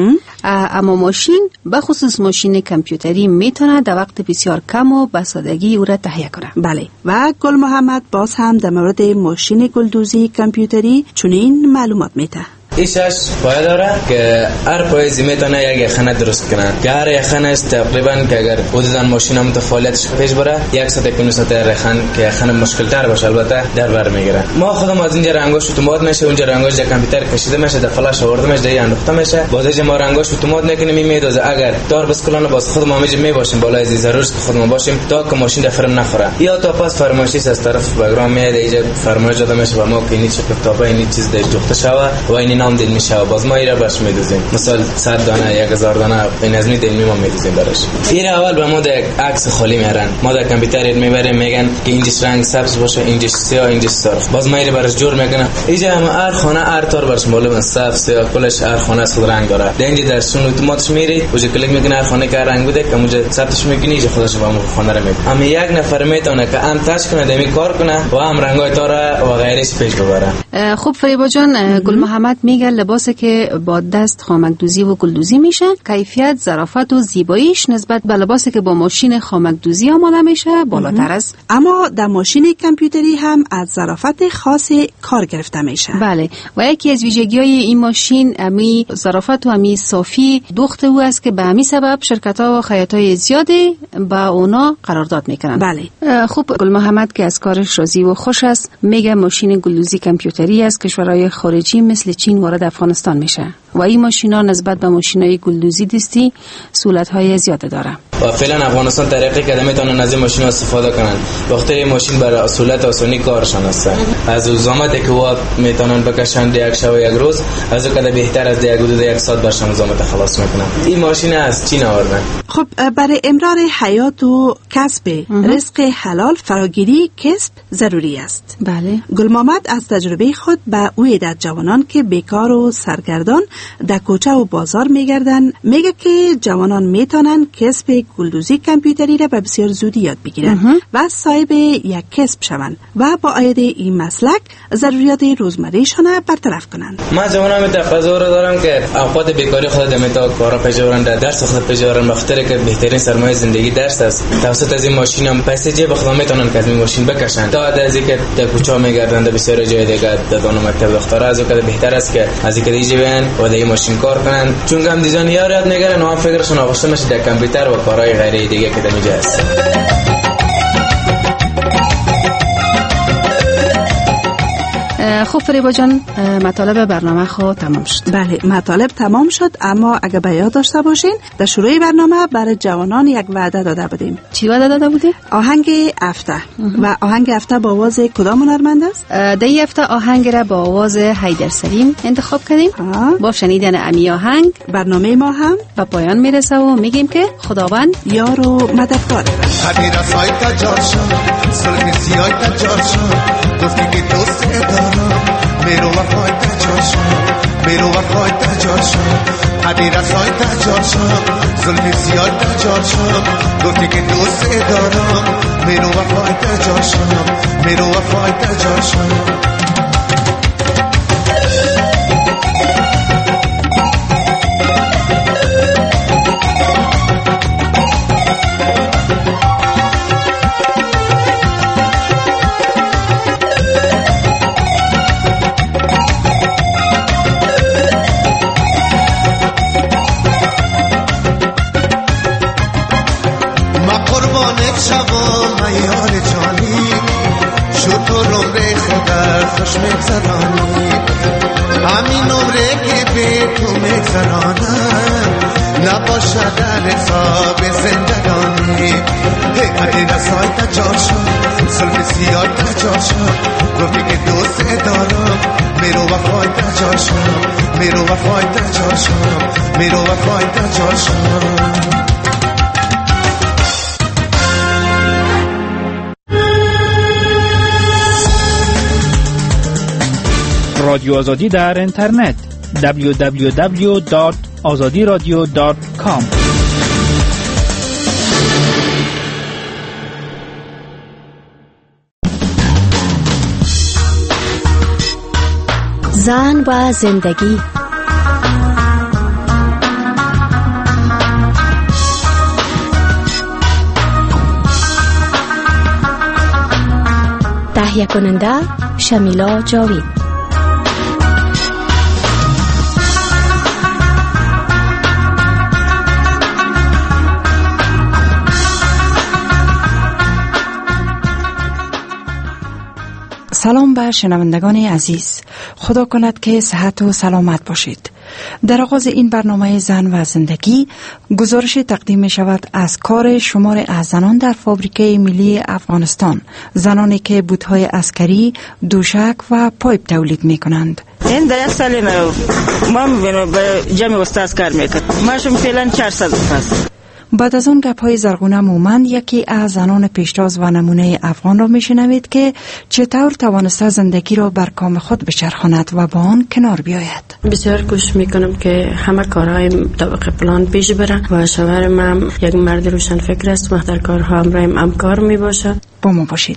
S14: اما ماشین به خصوص ماشین کامپیوتری میتونه در وقت بسیار کم و به سادگی او را تهیه کنه.
S15: بله، و گل محمد باز هم در مورد ماشین گلدوزی کامپیوتری چنین معلومات میده.
S3: ایشش باید داره که هر پایزی میتونه یک خانه درست کنه که هر یک خانه است تقریبا که اگر حدودا ماشین هم متفاوتش پیش بره یک صد پنج صد رخان که خانه مشکل تر باشه البته در بر میگیره. ما خودم از اینجا رنگاش اتومات میشه، اونجا رنگاش در کامپیوتر کشیده میشه، در فلاش آورده میشه، در انداخته میشه، باز ما رنگاش اتومات میکنیم میدازه. اگر دار بس کلان باز خودم همینجا میباشیم بالای از ضرورت که خودمون باشیم تا که ماشین در فرم نخوره یا تا پاس فرمایشی از طرف بگرام میاد اینجا فرمایش داده میشه و ما که این چه کتابه این چیز در دوخته شوه و این نام دل میشه باز ما ایرا برش میدوزیم، مثلا صد دانه یک هزار دانه این از می دل می ما میدوزیم برش. ایرا اول به ما در عکس خالی میارن، ما در کامپیوتر میبریم میگن که اینجاش رنگ سبز باشه، اینجاش سیاه، اینجاش سرخ، باز ما ایرا برش جور میکنه. اینجا هم هر خانه هر طور برش معلومه سبز سیاه کلش هر خانه خود رنگ داره. در اینجا در سون اتوماتش میری اونجا کلیک میکنه هر خانه که رنگ بده که اونجا ثبتش میکنی اینجا خودش به اون خانه رو میده. اما یک نفر میتونه که هم تاچ کنه دمی کار کنه و هم رنگای تاره و غیرش پیش ببره.
S14: خوب فریبا جان، گل محمد میگه لباسی که با دست خامکدوزی و گلدوزی میشه کیفیت، ظرافت و زیباییش نسبت به لباسی که با ماشین خامکدوزی آماده میشه بالاتر است.
S15: اما در ماشین کامپیوتری هم از ظرافت خاص کار گرفته میشه.
S14: بله، و یکی از ویژگی‌های این ماشین امی ظرافت و امی صافی دوخت او است که به همین سبب شرکت‌ها و خیاطای زیادی با اونا قرارداد میکنن.
S15: بله.
S14: خوب، گل محمد که از کارش راضی و خوش است میگه ماشین گلدوزی کامپیوتری از کشورهای خارجی مثل چین وارد افغانستان میشه. و این ماشینا نسبت به ماشینای گلدوزی دستی سهولت‌های زیاده داره.
S3: و فعلا افغانستان طریقی که میتونن از این ماشین استفاده کنن. وقتی این ماشین برای سهولت آسانی کارشان است. از زحمتی که وا میتونن بکشن یک شب و یک روز، از اون که بهتر از یک حدود یک ساعت برشان زحمت خلاص میکنن. این ماشین از چین آوردن.
S15: خب برای امرار حیات و کسب رزق حلال فراگیری کسب ضروری است.
S14: بله.
S15: گل محمد از تجربه خود به اوی در جوانان که بیکار و سرگردان در کوچه و بازار میگردن میگه که جوانان میتونن کسب گلدوزی کامپیوتری را به بسیار زودی یاد بگیرن و صاحب یک کسب شوند و با آیده این مسلک ضروریات روزمرهشان را برطرف کنند.
S3: ما جوانان تقاضا را دارم که اوقات بیکاری خود دمیتا کارا پیشورن در درس خود پیشورن بخاطر که بهترین سرمایه زندگی درس است. توسط از این ماشین هم پیسه جیب خود میتونن که از این ماشین بکشن تا از اینکه در کوچه میگردن در بسیار جای دیگه در دانو مکتب دخترها از اینکه بهتر است که از اینکه دیجی بیان و در این ماشین کار کنن چون هم دیزاین یاد میگیرن و هم فکرشون آغشته میشه در کامپیوتر و کارهای غیره دیگه که در اینجا هست.
S14: خب فریبا جان مطالب برنامه خود تمام شد.
S15: بله مطالب تمام شد، اما اگه به یاد داشته باشین در شروع برنامه برای جوانان یک وعده داده بودیم.
S14: چی وعده داده بودیم؟
S15: آهنگ هفته. و آهنگ هفته با آواز کدام هنرمند است؟
S14: در این هفته آهنگ را با آواز حیدر سلیم انتخاب کردیم. با شنیدن امی آهنگ
S15: برنامه ما هم
S14: به پایان میرسه و میگیم که خداوند
S15: یار و مددکار.
S16: حدیرا سایتا جارشان سلمی سیایتا جارشان گفتی که دوست دارم میرو وفایتا جارشان میرو وفایتا جارشان حدیرا سایتا جارشان سلمی سیایتا جارشان گفتی که دوست دارم میرو وفایتا جارشان میرو وفایتا جارشان همین عمره که به تو میگذرانم نباشد در حساب زندگانی هی رسایت جاشم سلم سیایت جاشم گفتی که دوست دارم میرو وفایت جاشم میرو وفایت جاشم میرو وفایت جاشم.
S7: رادیو آزادی در اینترنت دبلیو دبلیو دبلیو دات آزادی رادیو دات کام.
S5: زن و زندگی. تهیه کننده شمیلا جاوید.
S6: سلام به شنوندگان عزیز، خدا کند که صحت و سلامت باشید. در آغاز این برنامه زن و زندگی گزارش تقدیم می شود از کار شمار از زنان در فابریکه ملی افغانستان، زنانی که بوت‌های عسکری، دوشک و پایپ تولید می کنند.
S23: این در یک سال ما به جمع استاذ کار میکرد، ما شم فعلا چهارصد است.
S6: بعد از اون گپ‌های زرغونه مومند یکی از زنان پیشتاز و نمونه افغان را میشنوید که چطور توانسته زندگی را بر کام خود بچرخاند و با آن کنار بیاید.
S24: بسیار کوشش میکنم که همه کارهای طبق پلان پیش بره و شوهرم هم یک مرد روشن فکر است و در کارها همراهم همکار میباشد.
S6: با ما باشید.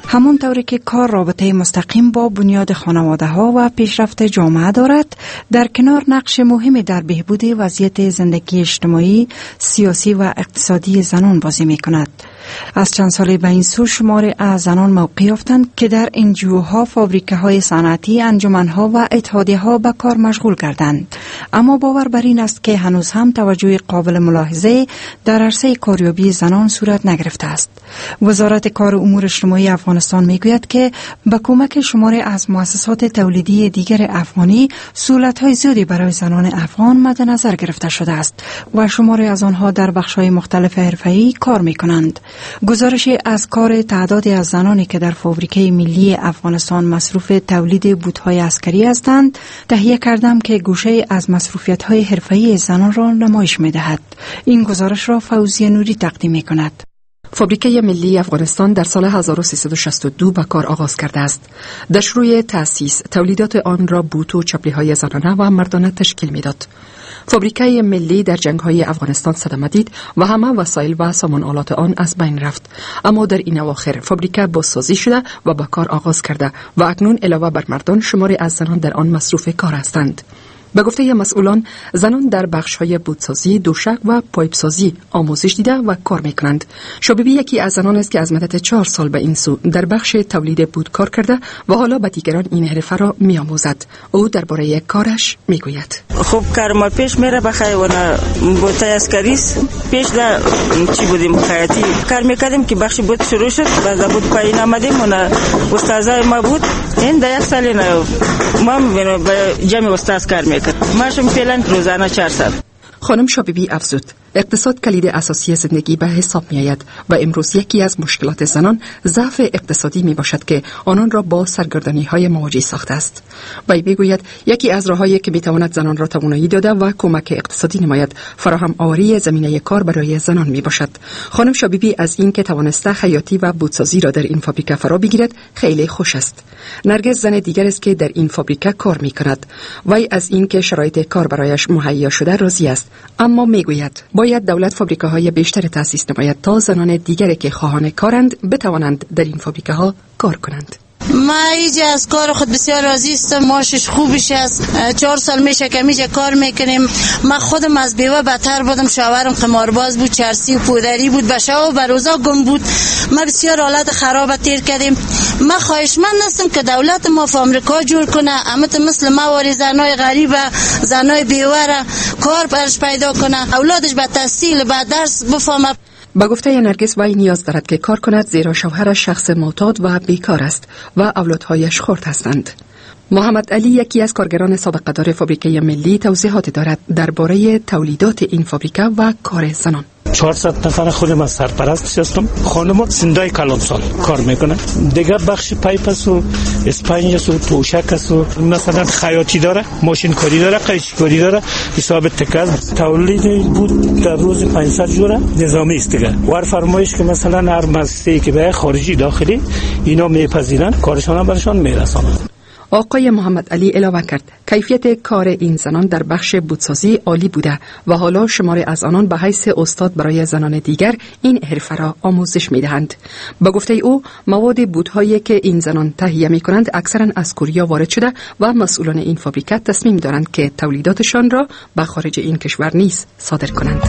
S6: همون طوری که کار رابطه مستقیم با بنیاد خانواده ها و پیشرفت جامعه دارد، در کنار نقش مهمی در بهبود وضعیت زندگی اجتماعی، سیاسی و اقتصادی زنان بازی می کند. از چند سال به این سو شمار از زنان موقع یافتند که در انجیوها، فابریکه‌های صنعتی، انجمن‌ها و اتحادیه‌ها به کار مشغول گردند. اما باور بر این است که هنوز هم توجه قابل ملاحظه در عرصه کاریابی زنان صورت نگرفته است. وزارت کار و امور اجتماعی افغانستان میگوید که با کمک شماری از مؤسسات تولیدی دیگر افغانی، سهولت‌های زیادی برای زنان افغان مد نظر گرفته شده است و شماری از آنها در بخش‌های مختلف حرفه‌ای کار می‌کنند. گزارشی از کار تعدادی از زنانی که در فابریکه ملی افغانستان مصروف تولید بوت‌های عسکری هستند تهیه کردم که گوشه از مصروفیت‌های حرفه‌ای زنان را نمایش می‌دهد. این گزارش را فوزیه نوری تقدیم می‌کند.
S4: فابریکه ملی افغانستان در سال هزار و سیصد و شصت و دو به کار آغاز کرده است. در شروع تأسیس تولیدات آن را بوت و چپلی‌های زنانه و مردانه تشکیل می‌داد. فابریکه ملی در جنگ‌های افغانستان صدمه دید و همه وسایل و سامان آلات آن از بین رفت. اما در این اواخر فابریکه بازسازی شده و به کار آغاز کرده و اکنون علاوه بر مردان شماری از زنان در آن مصروف کار هستند. به گفته مسئولان، زنان در بخش‌های بوتسازی، دوشک و پایپسازی آموزش دیده و کار می‌کنند. شبیبی یکی از زنان است که از مدت چهار سال به این سو در بخش تولید بوت کار کرده و حالا به دیگران این حرفه را می‌آموزد. او درباره کارش می‌گوید:
S23: خب کار ما پیش میره بخیر و نه بوت عسکری پیش در چی بودیم خیاطی کار می‌کردیم که بخش بوت شروع شد، بعد بوت پایین آمدیم و نه استادای ما بود. این در یک سال نه ما به جمع استاد کار می‌کردیم. ماشم فعلا روزانه چهار ساعت.
S4: خانم شابیبی افزود: اقتصاد کلید اساسی زندگی به حساب می آید و امروز یکی از مشکلات زنان ضعف اقتصادی می باشد که آنان را با سرگردانی های مواجه ساخته است. وی میگوید یکی از راههایی که می تواند زنان را توانایی داده و کمک اقتصادی نماید فراهم آوری زمینه کار برای زنان می باشد. خانم شابیبی از این که توانسته خیاطی و بوتسازی را در این فابریکه فرا بگیرد خیلی خوش است. نرگس زن دیگر است که در این فابریکه کار می کند. وی از این که شرایط کار برایش مهیا شده راضی است، اما میگوید باید دولت فابریکه های بیشتر تأسیس نماید تا زنان دیگری که خواهان کارند بتوانند در این فابریکه ها کار کنند.
S8: ما ایجا از کار خود بسیار راضی هستم. معاشش خوبش است. چهار سال میشه که میشه کار میکنیم. من خودم از بیوه بدتر بودم. شوهرم قمارباز بود، چرسی و پودری بود، بشا و بروزا گم بود. ما بسیار حالت خراب تیر کردیم. ما خواهشمند هستم که دولت ما في امریکا جور کنه، امت مثل ما واری زنای غریب، زنای بیوه را کار برش پیدا کنه، اولادش به تحصیل به درس بفهمه.
S4: با گفته نرگس وی نیاز دارد که کار کند زیرا شوهرش شخص معتاد و بیکار است و اولادهایش خرد هستند. محمد علی یکی از کارگران سابقه دار فابریکه ملی توضیحات دارد درباره تولیدات این فابریکه و کار زنان.
S9: چهارصد نفر خودم از سرپرست هستم. خانم سندای کلانسال کار میکنه. دیگه بخش پایپ است و اسپنج است و توشک است و مثلا خیاطی داره، ماشین کاری داره، قیچی کاری داره، حساب تکاز. تولید بود در روز پانصد جوره نظامی است دیگه. ور فرمایش که مثلا هر مؤسسه‌ای که به خارجی داخلی اینا میپذیرن کارشان برشان میرسانن.
S4: آقای محمد علی علاوه کرد کیفیت کار این زنان در بخش بوتسازی عالی بوده و حالا شماری از آنان به حیث استاد برای زنان دیگر این حرفه را آموزش می‌دهند. با گفته او مواد بوت‌هایی که این زنان تهیه می‌کنند اکثرا از کره وارد شده و مسئولان این فابریکه تصمیم دارند که تولیداتشان را به خارج این کشور نیز صادر کنند.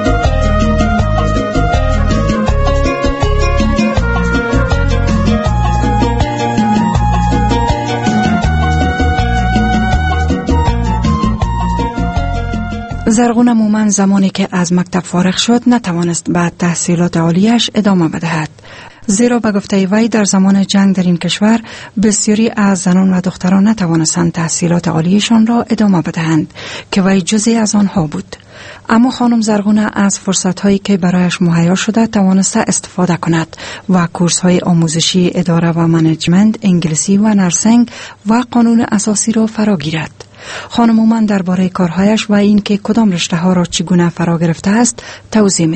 S6: زرغون مومن زمانی که از مکتب فارغ شد نتوانست بعد تحصیلات عالیش ادامه بدهد، زیرا به گفته وی در زمان جنگ در این کشور بسیاری از زنان و دختران نتوانستند تحصیلات عالیشان را ادامه بدهند که وی جزئی از آنها بود. اما خانم زرغونه از فرصت‌هایی که برایش مهیا شده توانسته استفاده کند و کورس‌های آموزشی اداره و منیجمنت، انگلیسی و نرسنگ و قانون اساسی را فرا گیرد. خانم مومن درباره کارهایش و اینکه کدام رشته ها را چگونه فرا گرفته است توضیح می‌دهد.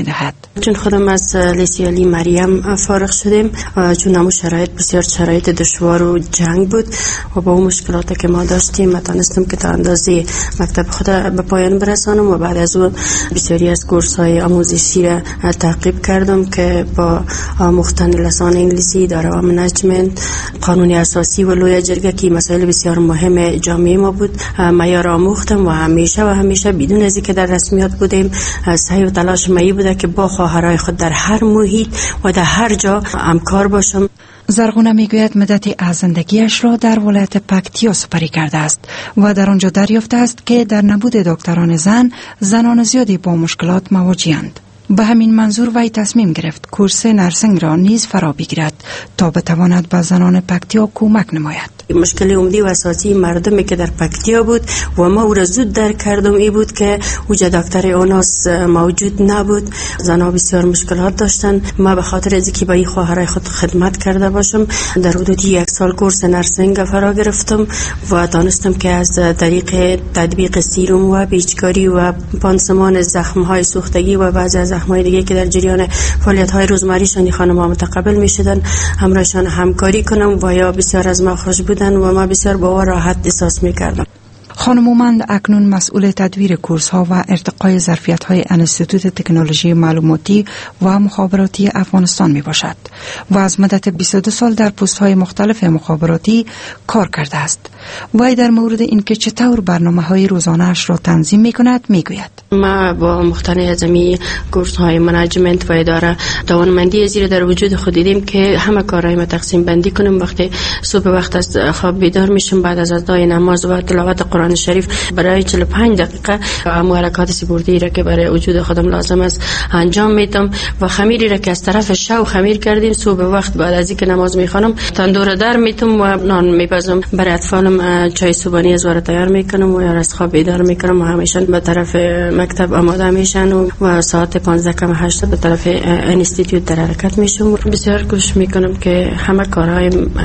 S24: چون خودم از لیسه علی مریم فارغ شدیم، چون همون شرایط بسیار شرایط دشوار و جنگ بود و با اون مشکلاتی که ما داشتیم ما تانستم که تا اندازه مکتب خود به پایان برسانم و بعد از اون بسیاری از کورس های آموزشی را تعقیب کردم که با آموختن لسان انگلیسی، اداره و منیجمنت، قانون اساسی و لوی جرگه که مسائل بسیار مهم جامعه ما بود معیار آموختم و همیشه و همیشه بدون از اینکه در رسمیات بودیم سعی و تلاش می بوده که با خواهرای خود در هر محیط و در هر جا همکار باشم.
S6: زرغونه میگوید مدتی از زندگیش را در ولایت پکتیا سپری کرده است و در آنجا دریافته است که در نبود دکتران زن، زنان زیادی با مشکلات مواجه‌اند. به همین منظور وی تصمیم گرفت کورس نرسنگ را نیز فرا بگیرد تا بتواند به زنان پکتیا کمک نماید.
S24: مشکل عمدی و اساسی مردمی که در پکتیا بود و ما او را زود درک کردم ای بود که اوجا دکتر اوناس موجود نبود. زنها بسیار مشکلات داشتن. ما به خاطر از اینکه با این خواهرای خود خدمت کرده باشم در حدود یک سال کورس نرسنگ فرا گرفتم و دانستم که از طریق تطبیق سیروم و پیچکاری و پانسمان زخم‌های سوختگی و بعضی از زخم‌های دیگه که در جریان فعالیت‌های روزمریشان خانم‌ها متقبل می‌شدن همراهشان همکاری کنم و یا بسیار از ما خوش بودن و ما بسیار با راحت احساس می‌کردم.
S6: خانم مومند اکنون مسئول تدویر کورس ها و ارتقای ظرفیت های انستیتوت تکنولوژی معلوماتی و مخابراتی افغانستان می باشد و از مدت بیست و دو سال در پست های مختلف مخابراتی کار کرده است. وی در مورد اینکه چطور برنامه های روزانه اش را تنظیم می کند می گوید.
S24: ما با مختلف از می کورس های منیجمنت و اداره توانمندی زیر در وجود خود دیدیم که همه کارهای ما تقسیم بندی کنیم. وقتی صبح وقت از خواب بیدار میشم بعد از ادای نماز و تلاوت قرآن شریف برای چهل و پنج دقیقه هم حرکات سپورتی را که برای وجود خودم لازم است انجام میدم و خمیری را که از طرف شو خمیر کردیم صبح وقت بعد از اینکه نماز میخوانم تندور در میتم و نان میپزم. برای اطفالم چای صبحانه از واره تیار میکنم و از خواب بیدار میکنم و همیشه به طرف مکتب آماده میشن و, و ساعت پانزده کم هشت به طرف انستیتوت در حرکت میشم. بسیار کوشش میکنم که همه کارهای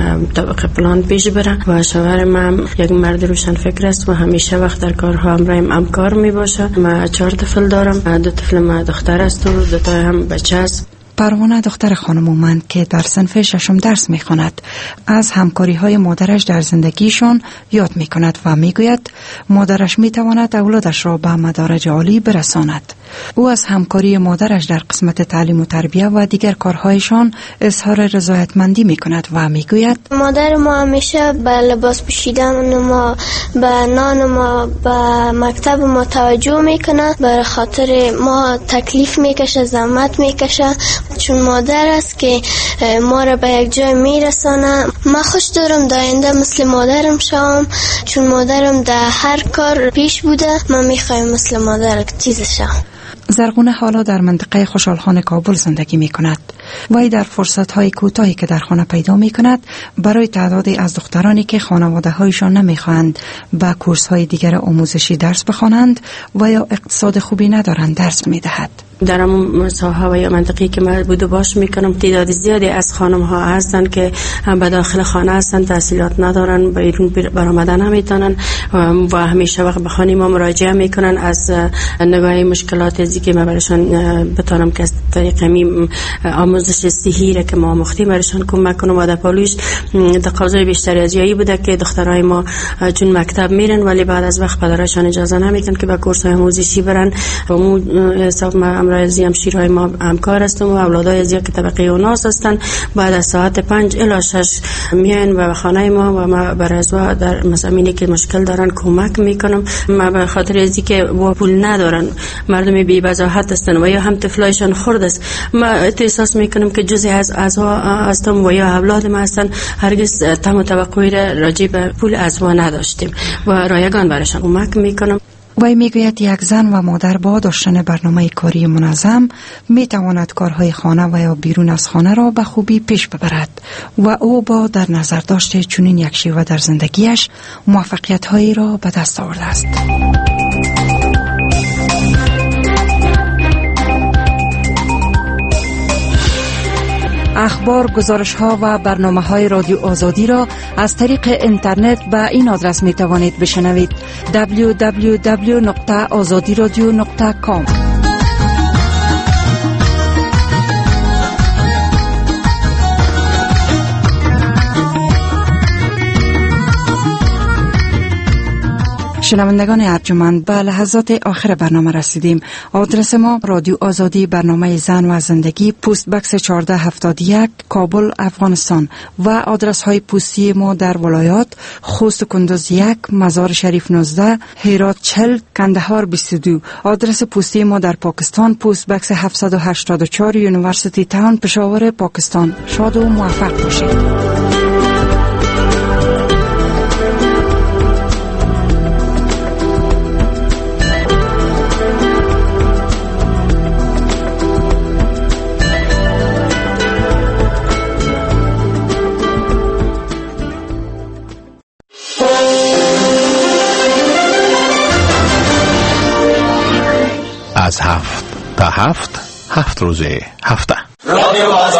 S24: طبق پلان پیش بره و شوهرم یک مرد روشن فکر است و همیشه وقت در کارها همراهم همکار می باشه. ما چهار طفل دارم، دو طفل ما دختر است و دو تا هم بچه است.
S6: پروانه دختر خانم مومند که در صنف ششم درس می خواند از همکاری های مادرش در زندگیشون یاد می کند و می گوید مادرش می تواند اولادش را به مدارج عالی برساند. او از همکاری مادرش در قسمت تعلیم و تربیه و دیگر کارهایشان اظهار رضایتمندی می کند و می گوید
S10: مادر ما همیشه به لباس پوشیدن ما، به نان ما، به مکتب ما توجه می کند. برای خاطر ما تکلیف می کشه، زحمت می کشه، چون مادر است که ما را به یک جای می رسانه. من خوش دارم داینده مثل مادرم شوم، چون مادرم در هر کار پیش بوده. من می خواهم مثل مادر چیز شوم.
S6: زرغونه حالا در منطقه خوشحالخان کابل زندگی می کند. وی در فرصت های کوتاهی که در خانه پیدا می کند برای تعدادی از دخترانی که خانواده هایشان نمی خواهند با کورس های دیگر آموزشی درس بخوانند و یا اقتصاد خوبی ندارند درس می دهد.
S24: در همون ساحه و یا منطقی که من بود و باش میکنم تعداد زیادی از خانم ها هستن که به داخل خانه هستن، تحصیلات ندارن، بیرون برآمدن نمیتونن و همیشه وقت به خانه ما مراجعه میکنن از نگاه مشکلات ازی که ما برشان بتونم که از طریق می آموزش صحی را که ما مختیم برشان کمک کنم. و در پالوش تقاضای بیشتری از یایی بوده که دخترای ما چون مکتب میرن ولی بعد از وقت پدرشان اجازه نمیدن که به کورس آموزشی برن و مو حساب ما امروزی هم شیرهای ما همکار هستم و اولادای از یک طبقه اوناس هستن. بعد از ساعت پنج الی شش میان و خانه ما و ما برای ازوا در مسامینی که مشکل دارن کمک میکنم. ما به خاطر ازی که با پول ندارن، مردم بی وضاحت هستن و یا هم طفلایشان خرد است، ما احساس میکنم که جزئی از ازوا هستم و یا اولاد ما هستن. هرگز تم توقعی راجع به پول ازوا نداشتیم و رایگان برایشان کمک میکنم.
S6: وی میگوید یک زن و مادر با داشتن برنامه کاری منظم میتواند کارهای خانه و یا بیرون از خانه را به خوبی پیش ببرد و او با در نظر داشته چنین یک شیوه در زندگیش موفقیت هایی را به دست آورده است. اخبار، گزارش ها و برنامه های رادیو آزادی را از طریق اینترنت به این آدرس می توانید بشنوید: دبلیو دبلیو دبلیو دات آزادی رادیو دات کام. شنوندگان ارجمند، به لحظات آخر برنامه رسیدیم. آدرس ما رادیو آزادی، برنامه زن و زندگی، پست بکس چهارده هفتاد و یک، کابل، افغانستان. و آدرس های پستی ما در ولایات: خوست کندوز یک، مزار شریف نوزده، هرات چهل، کندهار بیست و دو. آدرس پستی ما در پاکستان: پست بکس هفتصد و هشتاد و چهار، یونیورسیتی تاون، پشاور، پاکستان. شاد و موفق باشید.
S2: از هفت تا هفت، هفت روزه هفته.
S16: رادیو